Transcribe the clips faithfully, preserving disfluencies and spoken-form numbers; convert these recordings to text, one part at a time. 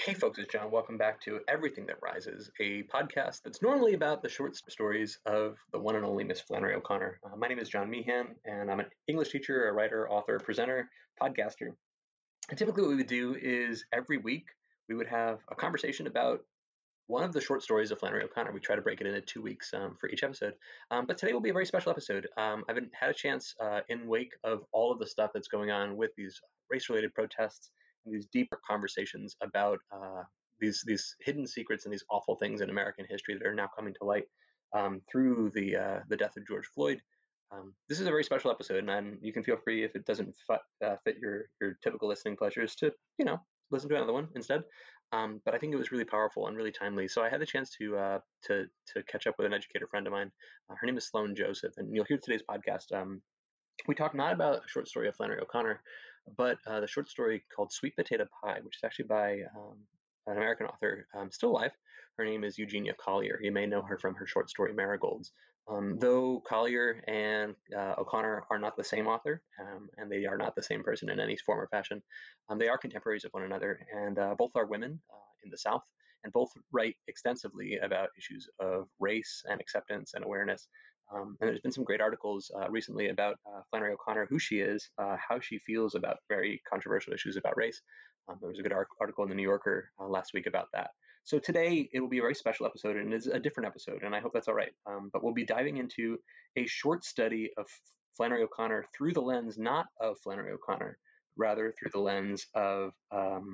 Hey folks, it's John. Welcome back to Everything That Rises, a podcast that's normally about the short stories of the one and only Miss Flannery O'Connor. Uh, my name is John Meehan, and I'm an English teacher, a writer, author, presenter, podcaster. And typically what we would do is every week we would have a conversation about one of the short stories of Flannery O'Connor. We try to break it into two weeks um, for each episode. Um, but today will be a very special episode. Um, I've been, had a chance uh, in wake of all of the stuff that's going on with these race-related protests and these deeper conversations about uh, these these hidden secrets and these awful things in American history that are now coming to light um, through the uh, the death of George Floyd. Um, this is a very special episode, and you can feel free, if it doesn't fit, uh, fit your your typical listening pleasures, to you know listen to another one instead. Um, but I think it was really powerful and really timely. So I had the chance to uh, to to catch up with an educator friend of mine. Uh, her name is Sloan Joseph, and you'll hear today's podcast. Um, we talk not about a short story of Flannery O'Connor, but uh, the short story called Sweet Potato Pie, which is actually by um, an American author um, still alive. Her name is Eugenia Collier. You may know her from her short story Marigolds. Um, though Collier and uh, O'Connor are not the same author, um, and they are not the same person in any form or fashion, um, they are contemporaries of one another, and uh, both are women uh, in the South, and both write extensively about issues of race and acceptance and awareness. Um, and there's been some great articles uh, recently about uh, Flannery O'Connor, who she is, uh, how she feels about very controversial issues about race. Um, there was a good ar- article in the New Yorker uh, last week about that. So today it will be a very special episode, and it's a different episode, and I hope that's all right. Um, but we'll be diving into a short study of Flannery O'Connor through the lens not of Flannery O'Connor, rather through the lens of um,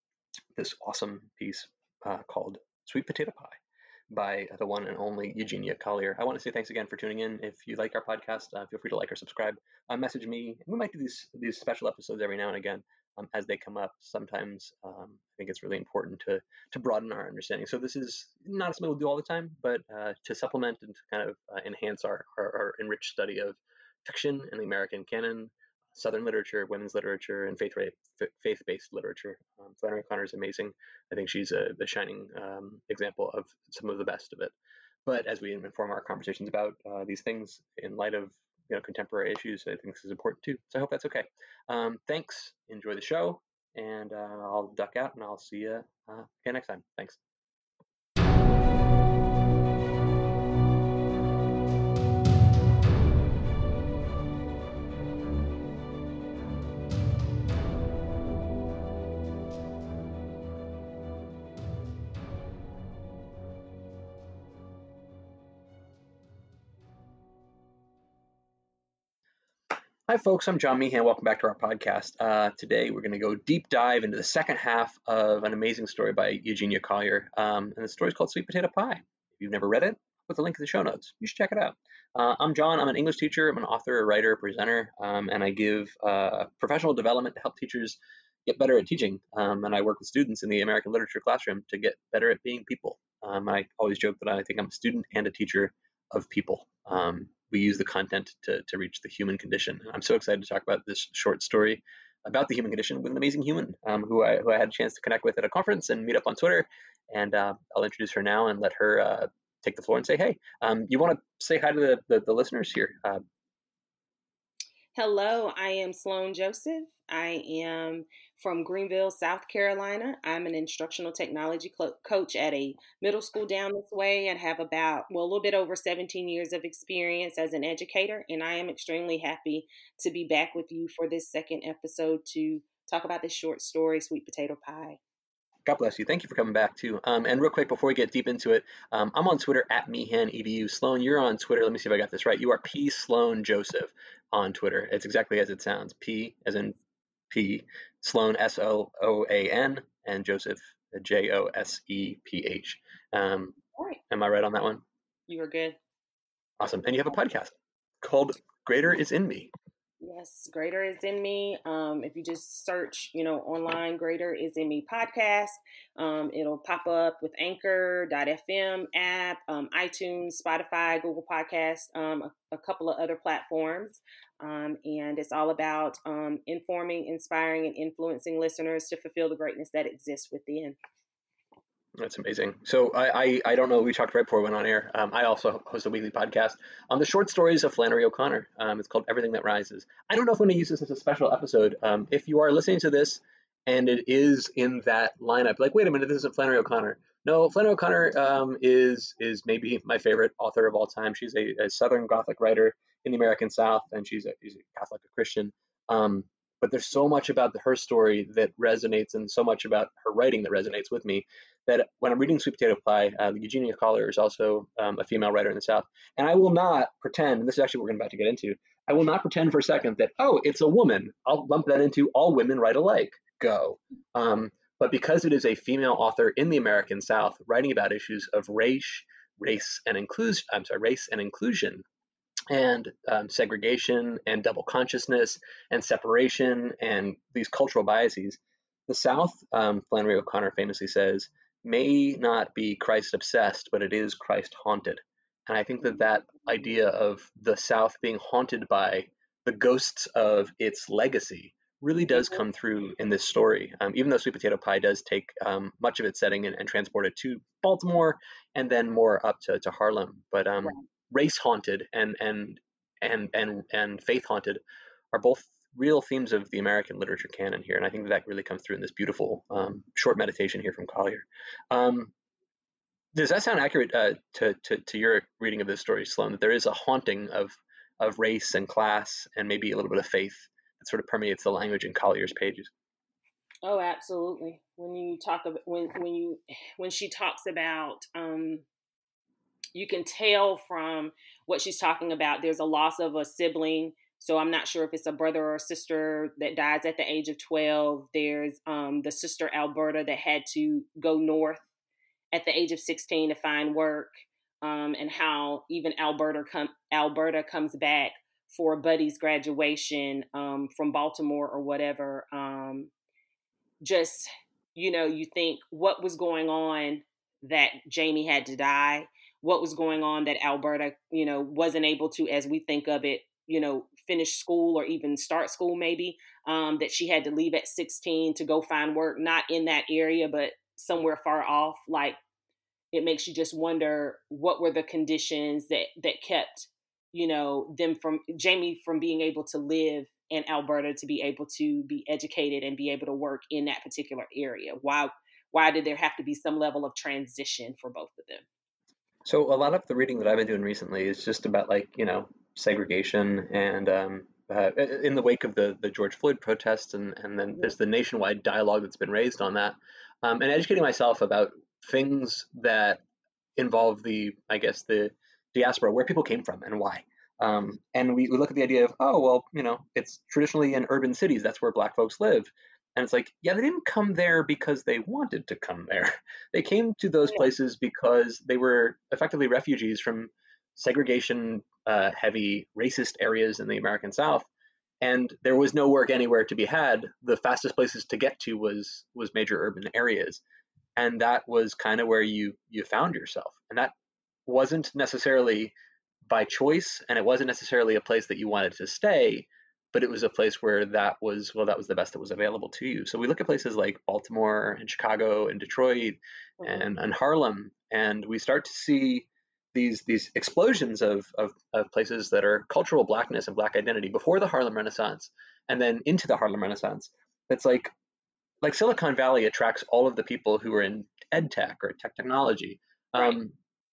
this awesome piece uh, called Sweet Potato Pie by the one and only Eugenia Collier. I want to say thanks again for tuning in. If you like our podcast, uh, feel free to like or subscribe. Uh, message me. We might do these these special episodes every now and again um, as they come up. Sometimes um, I think it's really important to to broaden our understanding. So this is not something we'll do all the time, but uh, to supplement and to kind of uh, enhance our, our, our enriched study of fiction and the American canon, Southern literature, women's literature, and faith faith-based literature. Um, Flannery O'Connor is amazing. I think she's a, a shining um, example of some of the best of it. But as we inform our conversations about uh, these things in light of you know contemporary issues, I think this is important too. So I hope that's okay. Um, thanks. Enjoy the show, and uh, I'll duck out, and I'll see you uh, again next time. Thanks. Hi, folks. I'm John Meehan. Welcome back to our podcast. Uh, today, we're going to go deep dive into the second half of an amazing story by Eugenia Collier. Um, and the story is called Sweet Potato Pie. If you've never read it, I'll put the link in the show notes. You should check it out. Uh, I'm John. I'm an English teacher. I'm an author, a writer, a presenter, um, and I give uh, professional development to help teachers get better at teaching. Um, and I work with students in the American literature classroom to get better at being people. Um, I always joke that I think I'm a student and a teacher of people. Um, we use the content to, to reach the human condition. I'm so excited to talk about this short story about the human condition with an amazing human um, who, I, who I had a chance to connect with at a conference and meet up on Twitter. And uh, I'll introduce her now and let her uh, take the floor and say, hey, um, you want to say hi to the, the, the listeners here? Uh, Hello, I am Sloan Joseph. I am from Greenville, South Carolina. I'm an instructional technology cl- coach at a middle school down this way and have about, well, a little bit over seventeen years of experience as an educator. And I am extremely happy to be back with you for this second episode to talk about this short story, Sweet Potato Pie. God bless you. Thank you for coming back too. Um, and real quick, before we get deep into it, um, I'm on Twitter at MeehanEDU. Sloan, you're on Twitter. Let me see if I got this right. You are P Sloan Joseph on Twitter. It's exactly as it sounds. P as in P, Sloan S O O A N, and Joseph J O S E P H. Um, All right. Am I right on that one? You are good. Awesome. And you have a podcast called Greater is in Me. Yes, Greater is in Me. Um, if you just search, you know, online, Greater is in Me podcast, um, it'll pop up with Anchor dot F M app, um, iTunes, Spotify, Google Podcast, um, a, a couple of other platforms. Um, and it's all about um, informing, inspiring, and influencing listeners to fulfill the greatness that exists within. That's amazing. So I, I, I don't know. We talked right before we went on air. Um, I also host a weekly podcast on the short stories of Flannery O'Connor. Um, it's called Everything That Rises. I don't know if I'm going to use this as a special episode. Um, if you are listening to this and it is in that lineup. Like, wait a minute, this isn't Flannery O'Connor. No, Flannery O'Connor um, is is maybe my favorite author of all time. She's a, a Southern Gothic writer in the American South, and she's a, she's a Catholic, a Christian. Um, but there's so much about the, her story that resonates, and so much about her writing that resonates with me, that when I'm reading Sweet Potato Pie, uh, Eugenia Collier is also um, a female writer in the South. And I will not pretend, and this is actually what we're about to get into, I will not pretend for a second that, oh, it's a woman. I'll lump that into all women write alike. Go. Um, but because it is a female author in the American South writing about issues of race, race and inclusion, I'm sorry, race and inclusion, and um, segregation and double consciousness and separation and these cultural biases, the South, um, Flannery O'Connor famously says, may not be Christ obsessed, but it is Christ haunted. And I think that that idea of the South being haunted by the ghosts of its legacy really does come through in this story. Um, even though Sweet Potato Pie does take um, much of its setting and, and transport it to Baltimore and then more up to, to Harlem. But um, right. Race haunted and and and and and faith haunted are both real themes of the American literature canon here, and I think that, that really comes through in this beautiful um, short meditation here from Collier. Um, does that sound accurate uh, to, to to your reading of this story, Sloan? That there is a haunting of of race and class and maybe a little bit of faith that sort of permeates the language in Collier's pages. Oh, absolutely. When you talk about when when you when she talks about um, you can tell from what she's talking about, there's a loss of a sibling. So I'm not sure if it's a brother or a sister that dies at the age of twelve. There's um, the sister Alberta that had to go north at the age of sixteen to find work, um, and how even Alberta, com- Alberta comes back for Buddy's graduation um, from Baltimore or whatever. Um, just, you know, you think what was going on that Jamie had to die, what was going on that Alberta, you know, wasn't able to, as we think of it, you know, finish school or even start school maybe, um, that she had to leave at sixteen to go find work, not in that area, but somewhere far off. Like, it makes you just wonder what were the conditions that, that kept, you know, them from, Jamie from being able to live in Alberta, to be able to be educated and be able to work in that particular area. Why, why did there have to be some level of transition for both of them? So a lot of the reading that I've been doing recently is just about, like, you know, segregation and um, uh, in the wake of the, the George Floyd protests, and, and then there's the nationwide dialogue that's been raised on that, um, and educating myself about things that involve the, I guess, the diaspora, where people came from and why. Um, and we, we look at the idea of, oh, well, you know, it's traditionally in urban cities, that's where Black folks live. And it's like, yeah, they didn't come there because they wanted to come there. They came to those places because they were effectively refugees from segregation uh, heavy racist areas in the American South. And there was no work anywhere to be had. The fastest places to get to was was major urban areas. And that was kind of where you you found yourself. And that wasn't necessarily by choice, and it wasn't necessarily a place that you wanted to stay, but it was a place where that was, well, that was the best that was available to you. So we look at places like Baltimore and Chicago and Detroit and, and Harlem, and we start to see these these explosions of, of, of places that are cultural Blackness and Black identity before the Harlem Renaissance, and then into the Harlem Renaissance. It's like like Silicon Valley attracts all of the people who are in ed tech or tech technology. Right. Um,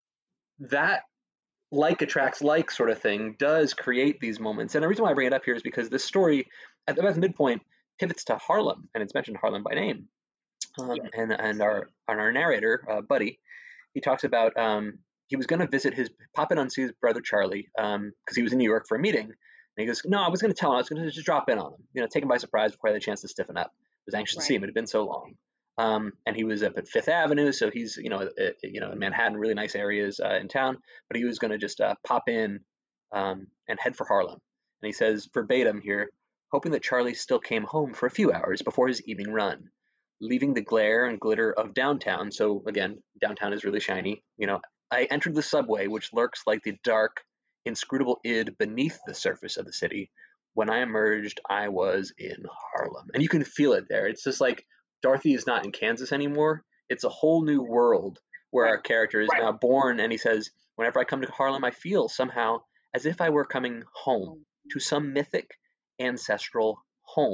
that like attracts like sort of thing does create these moments. And the reason why I bring it up here is because this story at the midpoint pivots to Harlem, and it's mentioned Harlem by name. Um, yes. And and our and our narrator, uh, Buddy, he talks about um, he was going to visit his pop in on see his brother Charlie because um, he was in New York for a meeting. And he goes, no, I was going to tell him, I was going to just drop in on him, you know, take him by surprise before I had a chance to stiffen up. I was anxious right. to see him. It had been so long. Um, and he was up at Fifth Avenue, so he's, you know, it, you know, in Manhattan, really nice areas uh, in town. But he was going to just uh, pop in um, and head for Harlem. And he says verbatim here, hoping that Charlie still came home for a few hours before his evening run, leaving the glare and glitter of downtown. So again, downtown is really shiny. You know, I entered the subway, which lurks like the dark, inscrutable id beneath the surface of the city. When I emerged, I was in Harlem, and you can feel it there. It's just like Dorothy is not in Kansas anymore. It's a whole new world where right. our character is right. now born. And he says, whenever I come to Harlem, I feel somehow as if I were coming home to some mythic ancestral home.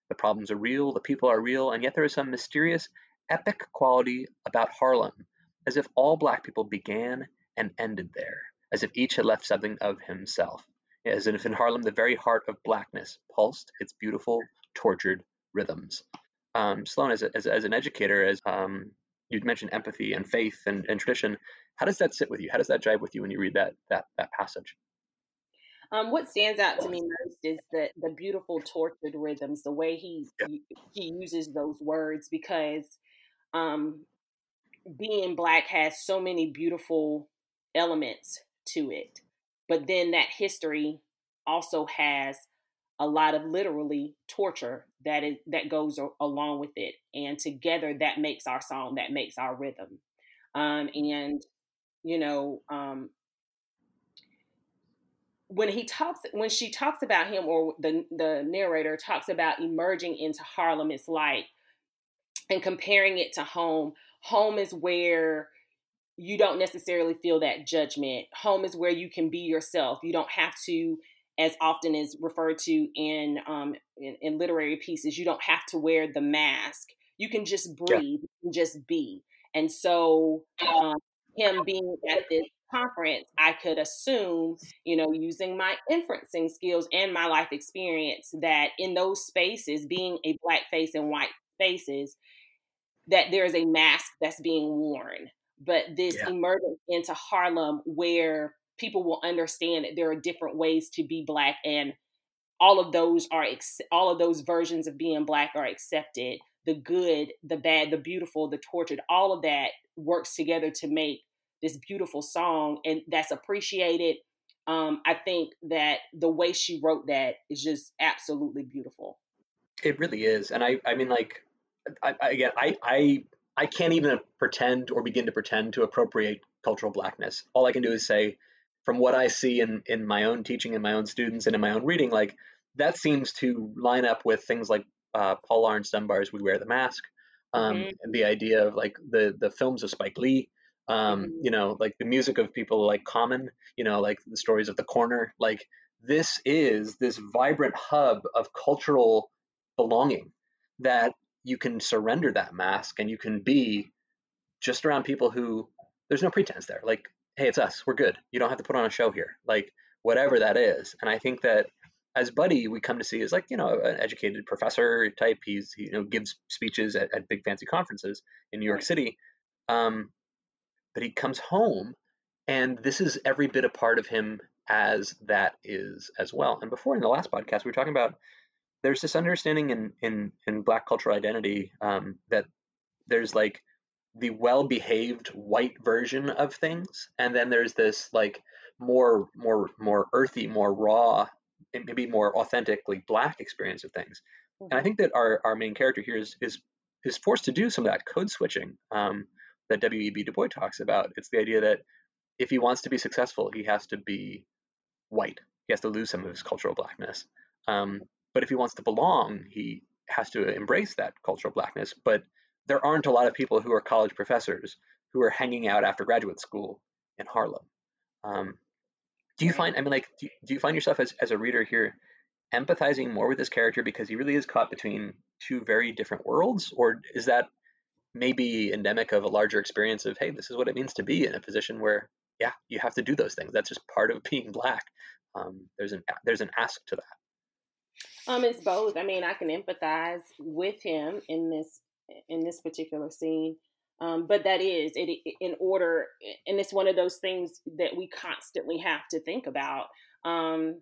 The problems are real, the people are real, and yet there is some mysterious, epic quality about Harlem, as if all Black people began and ended there, as if each had left something of himself, as if in Harlem the very heart of Blackness pulsed its beautiful, tortured rhythms. Um, Sloan, as, a, as, as an educator, as um, you'd mentioned empathy and faith and, and tradition, how does that sit with you? How does that jive with you when you read that that that passage? Um, what stands out to me most is the the beautiful tortured rhythms, the way he Yeah, he uses those words, because um, being Black has so many beautiful elements to it, but then that history also has a lot of literally torture that is that goes a- along with it, and together that makes our song, that makes our rhythm. Um, and you know, um, when he talks when she talks about him, or the the narrator talks about emerging into Harlem, it's like, and comparing it to home. Home is where you don't necessarily feel that judgment. Home is where you can be yourself. You don't have to, as often is referred to in um in, in literary pieces, you don't have to wear the mask. You can just yeah, breathe, you can just be. And so um him being at this conference, I could assume, you know, using my inferencing skills and my life experience, that in those spaces, being a Black face and white faces, that there is a mask that's being worn. But this yeah. emergence into Harlem, where people will understand that there are different ways to be Black, and all of those are ex- all of those versions of being Black are accepted. The good, the bad, the beautiful, the tortured, all of that works together to make this beautiful song, and that's appreciated. Um, I think that the way she wrote that is just absolutely beautiful. It really is, and I, I mean, like, I, I, again, I, I, I can't even pretend or begin to pretend to appropriate cultural Blackness. All I can do is say, from what I see in in my own teaching, in my own students, and in my own reading, like that seems to line up with things like uh, Paul Laurence Dunbar's "We Wear the Mask," um, Hmm. and the idea of like the the films of Spike Lee. Um, Hmm. you know, like the music of people like Common. You know, like the stories of the Corner. Like this is this vibrant hub of cultural belonging that you can surrender that mask and you can be just around people who there's no pretense there. Like, hey, it's us. We're good. You don't have to put on a show here. Like, whatever that is. And I think that as Buddy, we come to see as like, you know, an educated professor type. He's, he, you know, gives speeches at, at big fancy conferences in New York Right. City. Um, but he comes home and this is every bit a part of him as that is as well. And before in the last podcast, we were talking about there's this understanding in in in Black cultural identity um, that there's like the well-behaved white version of things, and then there's this like more more more earthy, more raw, maybe more authentically Black experience of things. And I Hmm. think that our our main character here is is is forced to do some of that code switching um, that W E B Du Bois talks about. It's the idea that if he wants to be successful, he has to be white. He has to lose some of his cultural Blackness. Um, but if he wants to belong, he has to embrace that cultural Blackness. But there aren't a lot of people who are college professors who are hanging out after graduate school in Harlem. Um, do you Right. find, I mean, like, do you, do you find yourself as, as a reader here empathizing more with this character because he really is caught between two very different worlds? Or is that maybe endemic of a larger experience of, hey, this is what it means to be in a position where, yeah, you have to do those things. That's just part of being Black. Um, there's an there's an ask to that. Um, it's both. I mean, I can empathize with him in this in this particular scene, um, but that is it, in order, and it's one of those things that we constantly have to think about. Um,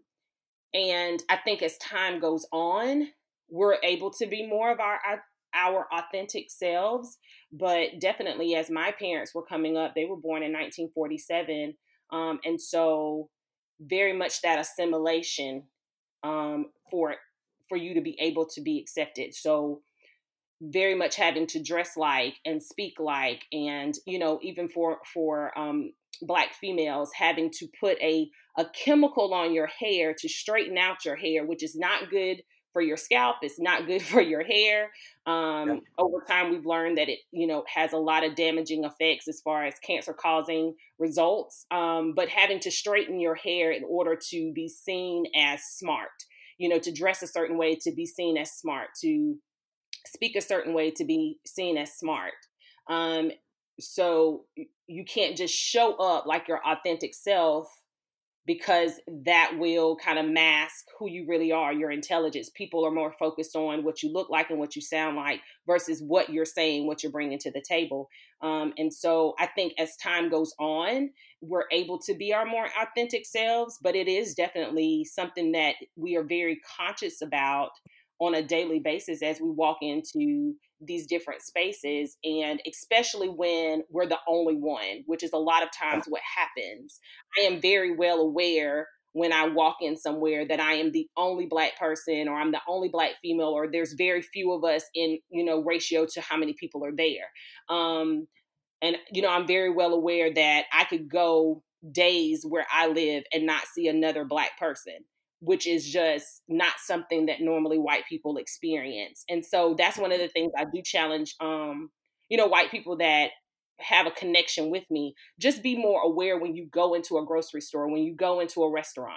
and I think as time goes on, we're able to be more of our our authentic selves. But definitely, as my parents were coming up, they were born in nineteen forty-seven, um, and so very much that assimilation um, for for you to be able to be accepted. So very much having to dress like and speak like, and you know, even for for um, Black females, having to put a a chemical on your hair to straighten out your hair, which is not good for your scalp. It's not good for your hair. Yeah. Um, over time, we've learned that it, you know, has a lot of damaging effects as far as cancer causing results. Um, but having to straighten your hair in order to be seen as smart, you know, to dress a certain way to be seen as smart, to speak a certain way to be seen as smart. Um, so you can't just show up like your authentic self, because that will kind of mask who you really are, your intelligence. People are more focused on what you look like and what you sound like versus what you're saying, what you're bringing to the table. Um, and so I think as time goes on, we're able to be our more authentic selves, but it is definitely something that we are very conscious about on a daily basis as we walk into these different spaces, and especially when we're the only one, which is a lot of times what happens. I am very well aware when I walk in somewhere that I am the only Black person, or I'm the only Black female, or there's very few of us in, you know, ratio to how many people are there. Um, and, you know, I'm very well aware that I could go days where I live and not see another Black person, which is just not something that normally white people experience. And so that's one of the things I do challenge, um, you know, white people that have a connection with me. Just be more aware when you go into a grocery store, when you go into a restaurant.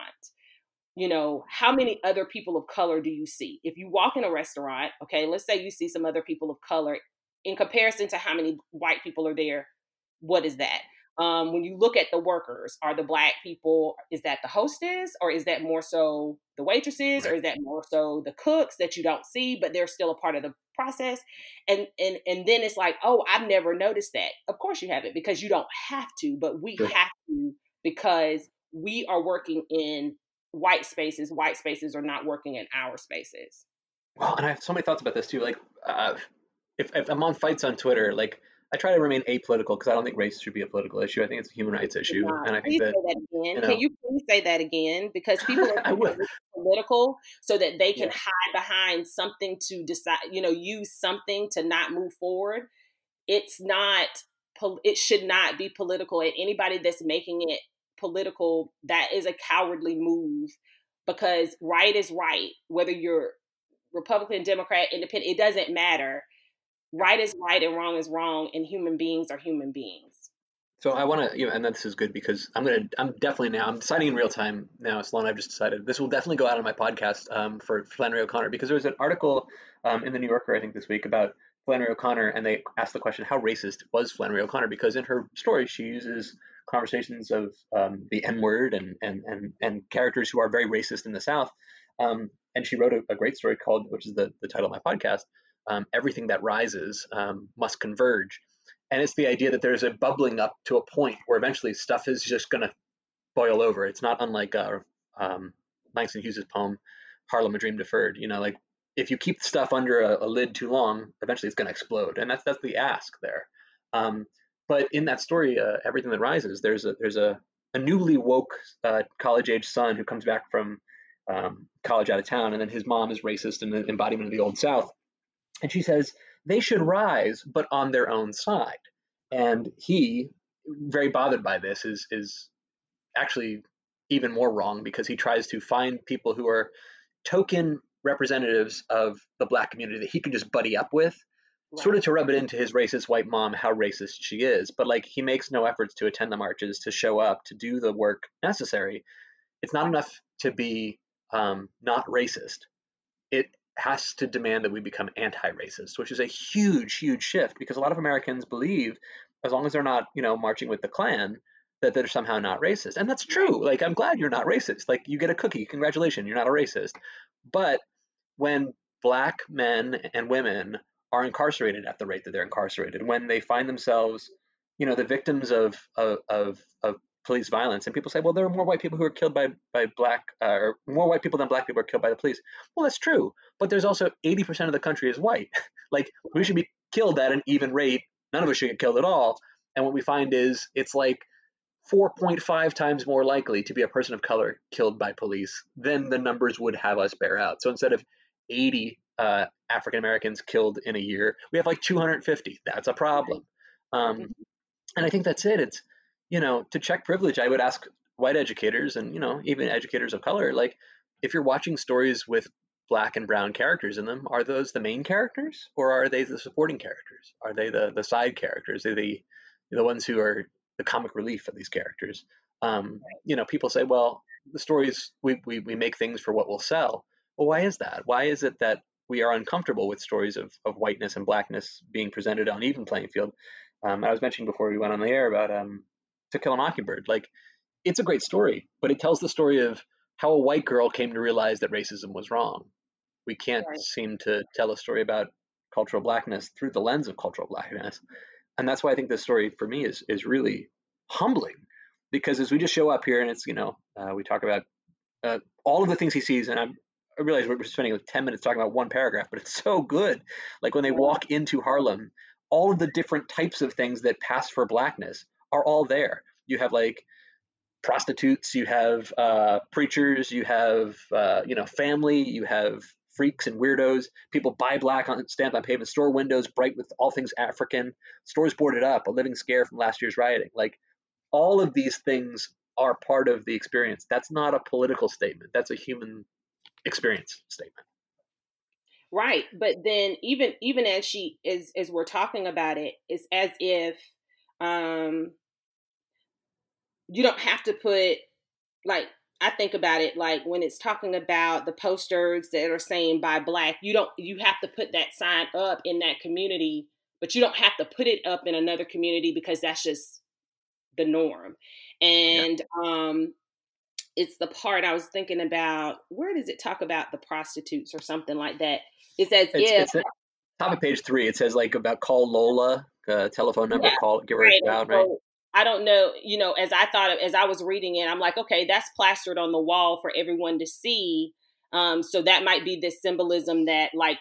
You know, how many other people of color do you see? If you walk in a restaurant, okay, let's say you see some other people of color in comparison to how many white people are there. What is that? Um, when you look at the workers, are the Black people, is that the hostess, or is that more so the waitresses, or is that more so the cooks that you don't see, but they're still a part of the process? And and and then it's like, oh, I've never noticed that. Of course you haven't, because you don't have to, but we Sure. have to, because we are working in white spaces. White spaces are not working in our spaces. Well, and I have so many thoughts about this too. Like, uh, if, if I'm on fights on Twitter, like I try to remain apolitical because I don't think race should be a political issue. I think it's a human rights issue, Nah, and I think please that say that again. you Can know you please say that again? Because people are I would. political so that they can Yeah. hide behind something to decide, you know, use something to not move forward. It's not, it should not be political. And anybody that's making it political, that is a cowardly move, because right is right. Whether you're Republican, Democrat, Independent, it doesn't matter. Right is right and wrong is wrong, and human beings are human beings. So I want to, you know, and this is good because I'm gonna, I'm definitely now, I'm deciding in real time now. Sloan, I've just decided this will definitely go out on my podcast um, for Flannery O'Connor, because there was an article um, in the New Yorker, I think this week, about Flannery O'Connor, and they asked the question, how racist was Flannery O'Connor? Because in her story, she uses conversations of um, the N word and and and and characters who are very racist in the South. Um, and she wrote a, a great story called, which is the the title of my podcast, um, "Everything That Rises um, Must Converge." And it's the idea that there's a bubbling up to a point where eventually stuff is just going to boil over. It's not unlike uh, um, Langston Hughes' poem, Harlem, A Dream Deferred. You know, like if you keep stuff under a, a lid too long, eventually it's going to explode. And that's that's the ask there. Um, but in that story, uh, Everything That Rises, there's a there's a, a newly woke uh, college-age son who comes back from um, college out of town, and then his mom is racist and the embodiment of the Old South. And she says, they should rise, but on their own side. And he, very bothered by this, is is actually even more wrong, because he tries to find people who are token representatives of the Black community that he can just buddy up with, right, sort of to rub it into his racist white mom how racist she is. But like he makes no efforts to attend the marches, to show up, to do the work necessary. It's not enough to be um, not racist. It has to demand that we become anti-racist, which is a huge, huge shift, because a lot of Americans believe as long as they're not, you know, marching with the Klan, that they're somehow not racist. And that's true. Like, I'm glad you're not racist. Like, you get a cookie. Congratulations, you're not a racist. But when Black men and women are incarcerated at the rate that they're incarcerated, when they find themselves, you know, the victims of of of, of police violence, and people say, well, there are more white people who are killed by by black, uh, or more white people than Black people are killed by the police. Well, that's true, but there's also eighty percent of the country is white. Like, we should be killed at an even rate. None of us should get killed at all. And what we find is it's like four point five times more likely to be a person of color killed by police than the numbers would have us bear out. So instead of eighty uh, African Americans killed in a year, we have like two hundred fifty. That's a problem. Um, and I think that's it. It's, you know, to check privilege, I would ask white educators and, you know, even educators of color, like, if you're watching stories with Black and brown characters in them, are those the main characters, or are they the supporting characters? Are they the the side characters? Are they the, the ones who are the comic relief of these characters? Um, you know, people say, well, the stories, we, we, we make things for what will sell. Well, why is that? Why is it that we are uncomfortable with stories of, of whiteness and blackness being presented on even playing field? Um, I was mentioning before we went on the air about um, To Kill a Mockingbird. Like, it's a great story, but it tells the story of how a white girl came to realize that racism was wrong. We can't Right. seem to tell a story about cultural blackness through the lens of cultural blackness. And that's why I think this story for me is is really humbling, because as we just show up here and it's, you know, uh, we talk about uh, all of the things he sees, and I'm, I realize we're spending like ten minutes talking about one paragraph, but it's so good. Like when they Yeah. walk into Harlem, all of the different types of things that pass for blackness are all there. You have like prostitutes, you have uh, preachers, you have uh, you know family, you have freaks and weirdos. People buy black on stamped on pavement, store windows bright with all things African, stores boarded up, a living scare from last year's rioting. Like all of these things are part of the experience. That's not a political statement. That's a human experience statement. Right. But then even even as she is as we're talking about it, it's as if um you don't have to put like I think about it like when it's talking about the posters that are saying buy black, you don't you have to put that sign up in that community, but you don't have to put it up in another community because that's just the norm. Yeah. And um it's the part I was thinking about, where does it talk about the prostitutes or something like that? It's as It's if it's at top of page three. It says like about call Lola, uh, telephone number, yeah, call, give her a right. And shout, right? so I don't know, you know, as I thought of, as I was reading it, I'm like, okay, that's plastered on the wall for everyone to see. Um, so that might be this symbolism that like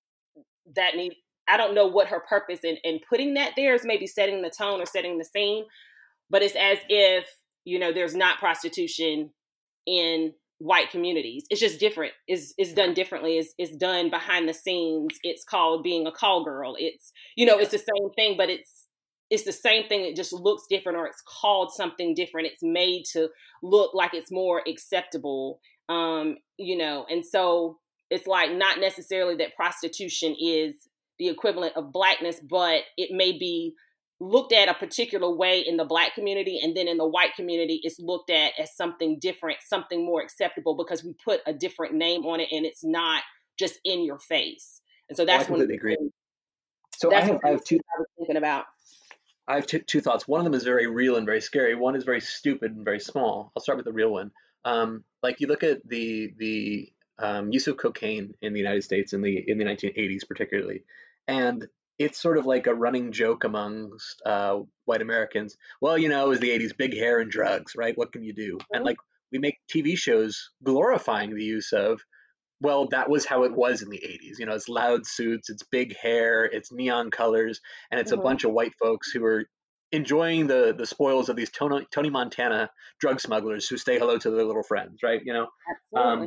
that need. I don't know what her purpose in, in putting that there is, maybe setting the tone or setting the scene, but it's as if, you know, there's not prostitution in white communities. It's just different. It's, it's done differently. It's, it's done behind the scenes. It's called being a call girl. It's, you know, Yeah. it's the same thing, but it's, it's the same thing. It just looks different, or it's called something different. It's made to look like it's more acceptable. Um, you know, and so it's like not necessarily that prostitution is the equivalent of blackness, but it may be looked at a particular way in the black community, and then in the white community it's looked at as something different, something more acceptable, because we put a different name on it and it's not just in your face. And so Oh, I that's one completely agree. So I that's have one I of the have two things I was thinking about. I have two, two thoughts. One of them is very real and very scary. One is very stupid and very small. I'll start with the real one. Um, like you look at the the um, use of cocaine in the United States in the in the nineteen eighties, particularly, and it's sort of like a running joke amongst uh, white Americans. Well, you know, it was the eighties, big hair and drugs, right? What can you do? And like we make T V shows glorifying the use of, well, that was how it was in the eighties. You know, it's loud suits, it's big hair, it's neon colors, and it's a Mm-hmm. bunch of white folks who are enjoying the the spoils of these Tony, Tony Montana drug smugglers who say hello to their little friends, right? You know, Absolutely. um,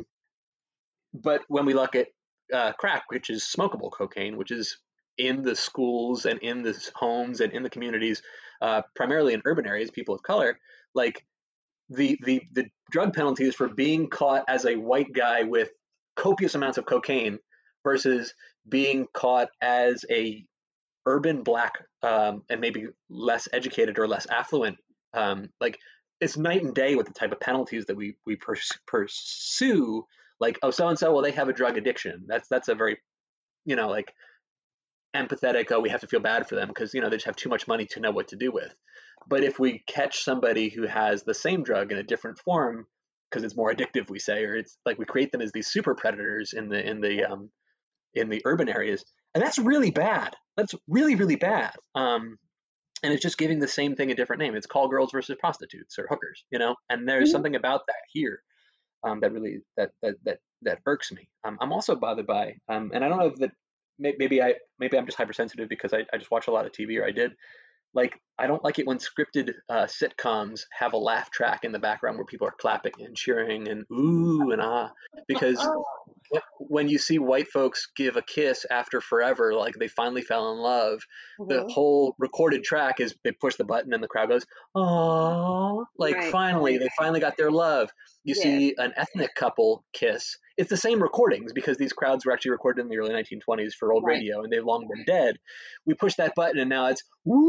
but when we look at uh, crack, which is smokable cocaine, which is in the schools and in the homes and in the communities, uh, primarily in urban areas, people of color, like the the the drug penalties for being caught as a white guy with copious amounts of cocaine versus being caught as a urban black um, and maybe less educated or less affluent, um, like it's night and day with the type of penalties that we we pers- pursue. Like, oh, so and so, well, they have a drug addiction. That's that's a very, you know, like empathetic. Oh, we have to feel bad for them because, you know, they just have too much money to know what to do with. But if we catch somebody who has the same drug in a different form because it's more addictive, we say, or it's like we create them as these super predators in the in the um, in the urban areas, and that's really bad. That's really really bad. Um, and it's just giving the same thing a different name. It's call girls versus prostitutes or hookers, you know. And there's Mm-hmm. something about that here um, that really that that that that irks me. Um, I'm also bothered by, um, and I don't know if that maybe I maybe I'm just hypersensitive because I, I just watch a lot of T V, or I did. Like I don't like it when scripted uh, sitcoms have a laugh track in the background where people are clapping and cheering and ooh and ah, because when you see white folks give a kiss after forever, like they finally fell in love, the Mm-hmm. whole recorded track is they push the button and the crowd goes, "Aww!" Like Right. finally, they finally got their love. You Yes. see an ethnic couple kiss. It's the same recordings because these crowds were actually recorded in the early nineteen twenties for old Right. radio, and they've long been dead. We push that button, and now it's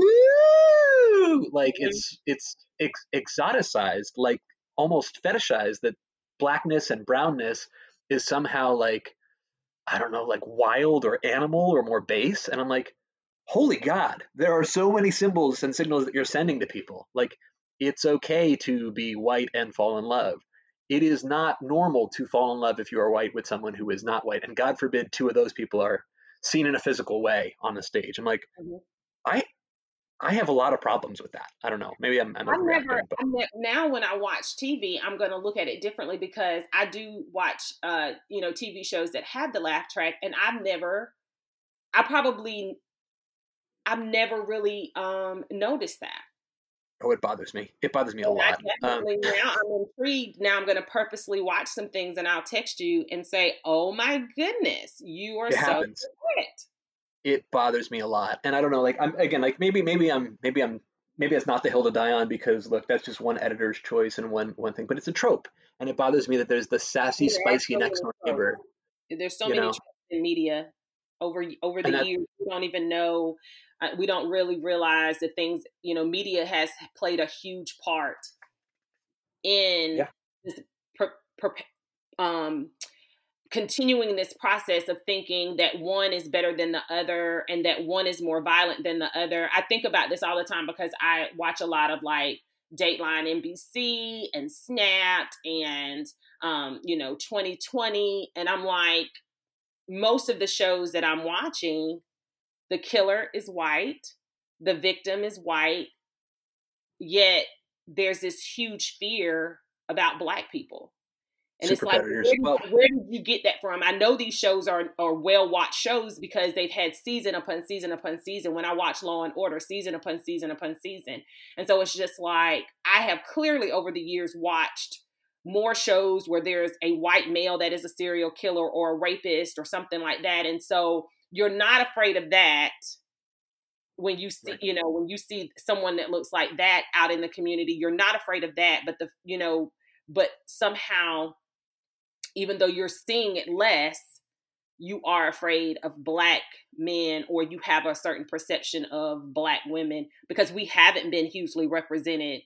woo! Like Mhm. it's it's ex- exoticized, like almost fetishized that blackness and brownness is somehow like, I don't know, like wild or animal or more base. And I'm like, holy God, there are so many symbols and signals that you're sending to people. Like, it's okay to be white and fall in love. It is not normal to fall in love if you are white with someone who is not white. And God forbid two of those people are seen in a physical way on the stage. I'm like, Mm-hmm. I I have a lot of problems with that. I don't know. Maybe I'm, I'm I never, overreacting, but I ne- now when I watch T V, I'm going to look at it differently because I do watch, uh, you know, T V shows that have the laugh track, and I've never, I probably, I've never really um, noticed that. oh, it bothers me. It bothers me a And I lot. Um, definitely now I'm intrigued. Now I'm going to purposely watch some things, and I'll text you and say, "Oh my goodness, you are it so happens. correct." It bothers me a lot, and I don't know. Like, I'm again, like maybe, maybe I'm, maybe I'm, maybe it's not the hill to die on because look, that's just one editor's choice and one one thing, but it's a trope, and it bothers me that there's the sassy, You're spicy next absolutely door so. neighbor, There's so you many know, tropes in media over over the and that years. We don't even know. Uh, we don't really realize the things. You know, media has played a huge part in yeah, this per, per, um, continuing this process of thinking that one is better than the other and that one is more violent than the other. I think about this all the time because I watch a lot of like Dateline N B C and Snapped and um, you know, twenty twenty, and I'm like, most of the shows that I'm watching, the killer is white, the victim is white, yet there's this huge fear about Black people. And it's super like, predators. where did, Well, where did you get that from? I know these shows are, are well watched shows because they've had season upon season upon season. When I watch Law and Order, season upon season upon season. And so it's just like, I have clearly over the years watched more shows where there's a white male that is a serial killer or a rapist or something like that. And so you're not afraid of that when you see, right. you know, when you see someone that looks like that out in the community, you're not afraid of that. But the, you know, but somehow, even though you're seeing it less, you are afraid of Black men, or you have a certain perception of Black women because we haven't been hugely represented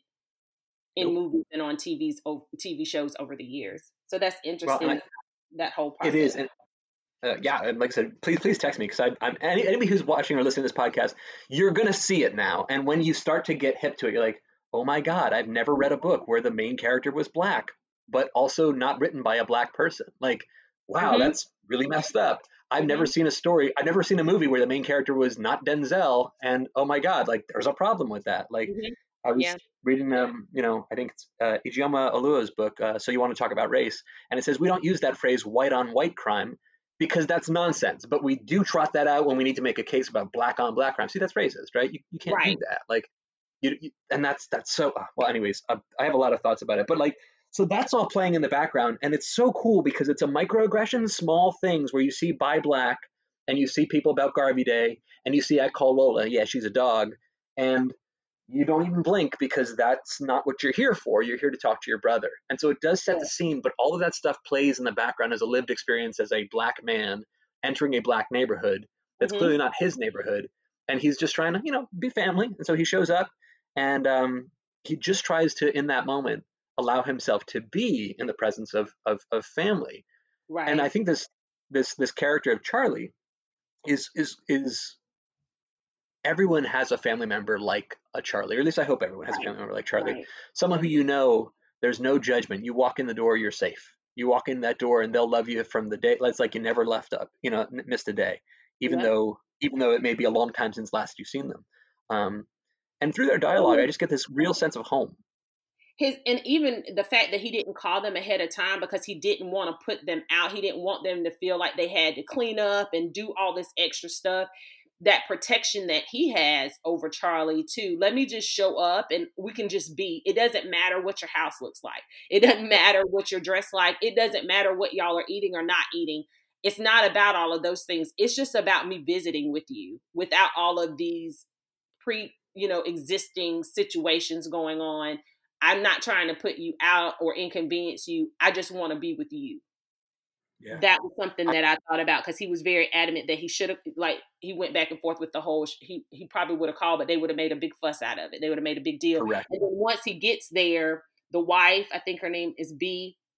in Nope. movies and on T V's T V shows over the years. So that's Well, and interesting, I, that whole it process. is, and uh, yeah, and like I said, please, please text me because I'm any, anybody who's watching or listening to this podcast, you're gonna see it now. And when you start to get hip to it, you're like, oh my God, I've never read a book where the main character was Black, but also not written by a Black person. Like, wow, Mm-hmm. that's really messed up. I've never Mm-hmm. seen a story. I've never seen a movie where the main character was not Denzel, and oh my God, like there's a problem with that. Like, Mm-hmm. I was Yeah. reading, um, you know, I think it's uh, Ijeoma Oluo's book. Uh, so you want to talk about race, and it says we don't use that phrase "white on white crime" because that's nonsense. But we do trot that out when we need to make a case about black on black crime. See, that's racist, right? You, you can't do Right. that. Like, you, you and that's that's so. Uh, well, anyways, uh, I have a lot of thoughts about it, but like, so that's all playing in the background, and it's so cool because it's a microaggression, small things where you see "Buy Black" and you see people about Garvey Day, and you see I call Lola, yeah, she's a dog, and you don't even blink because that's not what you're here for. You're here to talk to your brother. And so it does set Yeah. the scene, but all of that stuff plays in the background as a lived experience as a Black man entering a Black neighborhood that's Mm-hmm. clearly not his neighborhood. And he's just trying to, you know, be family. And so he shows up and um, he just tries to, in that moment, allow himself to be in the presence of, of, of family. And I Right. think this this this character of Charlie is is is everyone has a family member like a Charlie, or at least I hope everyone has a Right. family member like Charlie. Right. Someone who you know, there's no judgment. You walk in the door, you're safe. You walk in that door, and they'll love you from the day. It's like you never left up, you know, missed a day, even Yep. though even though it may be a long time since last you've seen them. Um, and through their dialogue, I Well, just get this real sense of home. his, and even the fact that he didn't call them ahead of time because he didn't want to put them out. He didn't want them to feel like they had to clean up and do all this extra stuff. That protection that he has over Charlie too. Let me just show up and we can just be. It doesn't matter what your house looks like. It doesn't matter what you're dressed like. It doesn't matter what y'all are eating or not eating. It's not about all of those things. It's just about me visiting with you without all of these pre, you know, existing situations going on. I'm not trying to put you out or inconvenience you. I just want to be with you. Yeah, That was something I, that I thought about because he was very adamant that he should have, like, he went back and forth with the whole, he, he probably would have called, but they would have made a big fuss out of it. They would have made a big deal. correct. And then once he gets there, the wife, I think her name is B,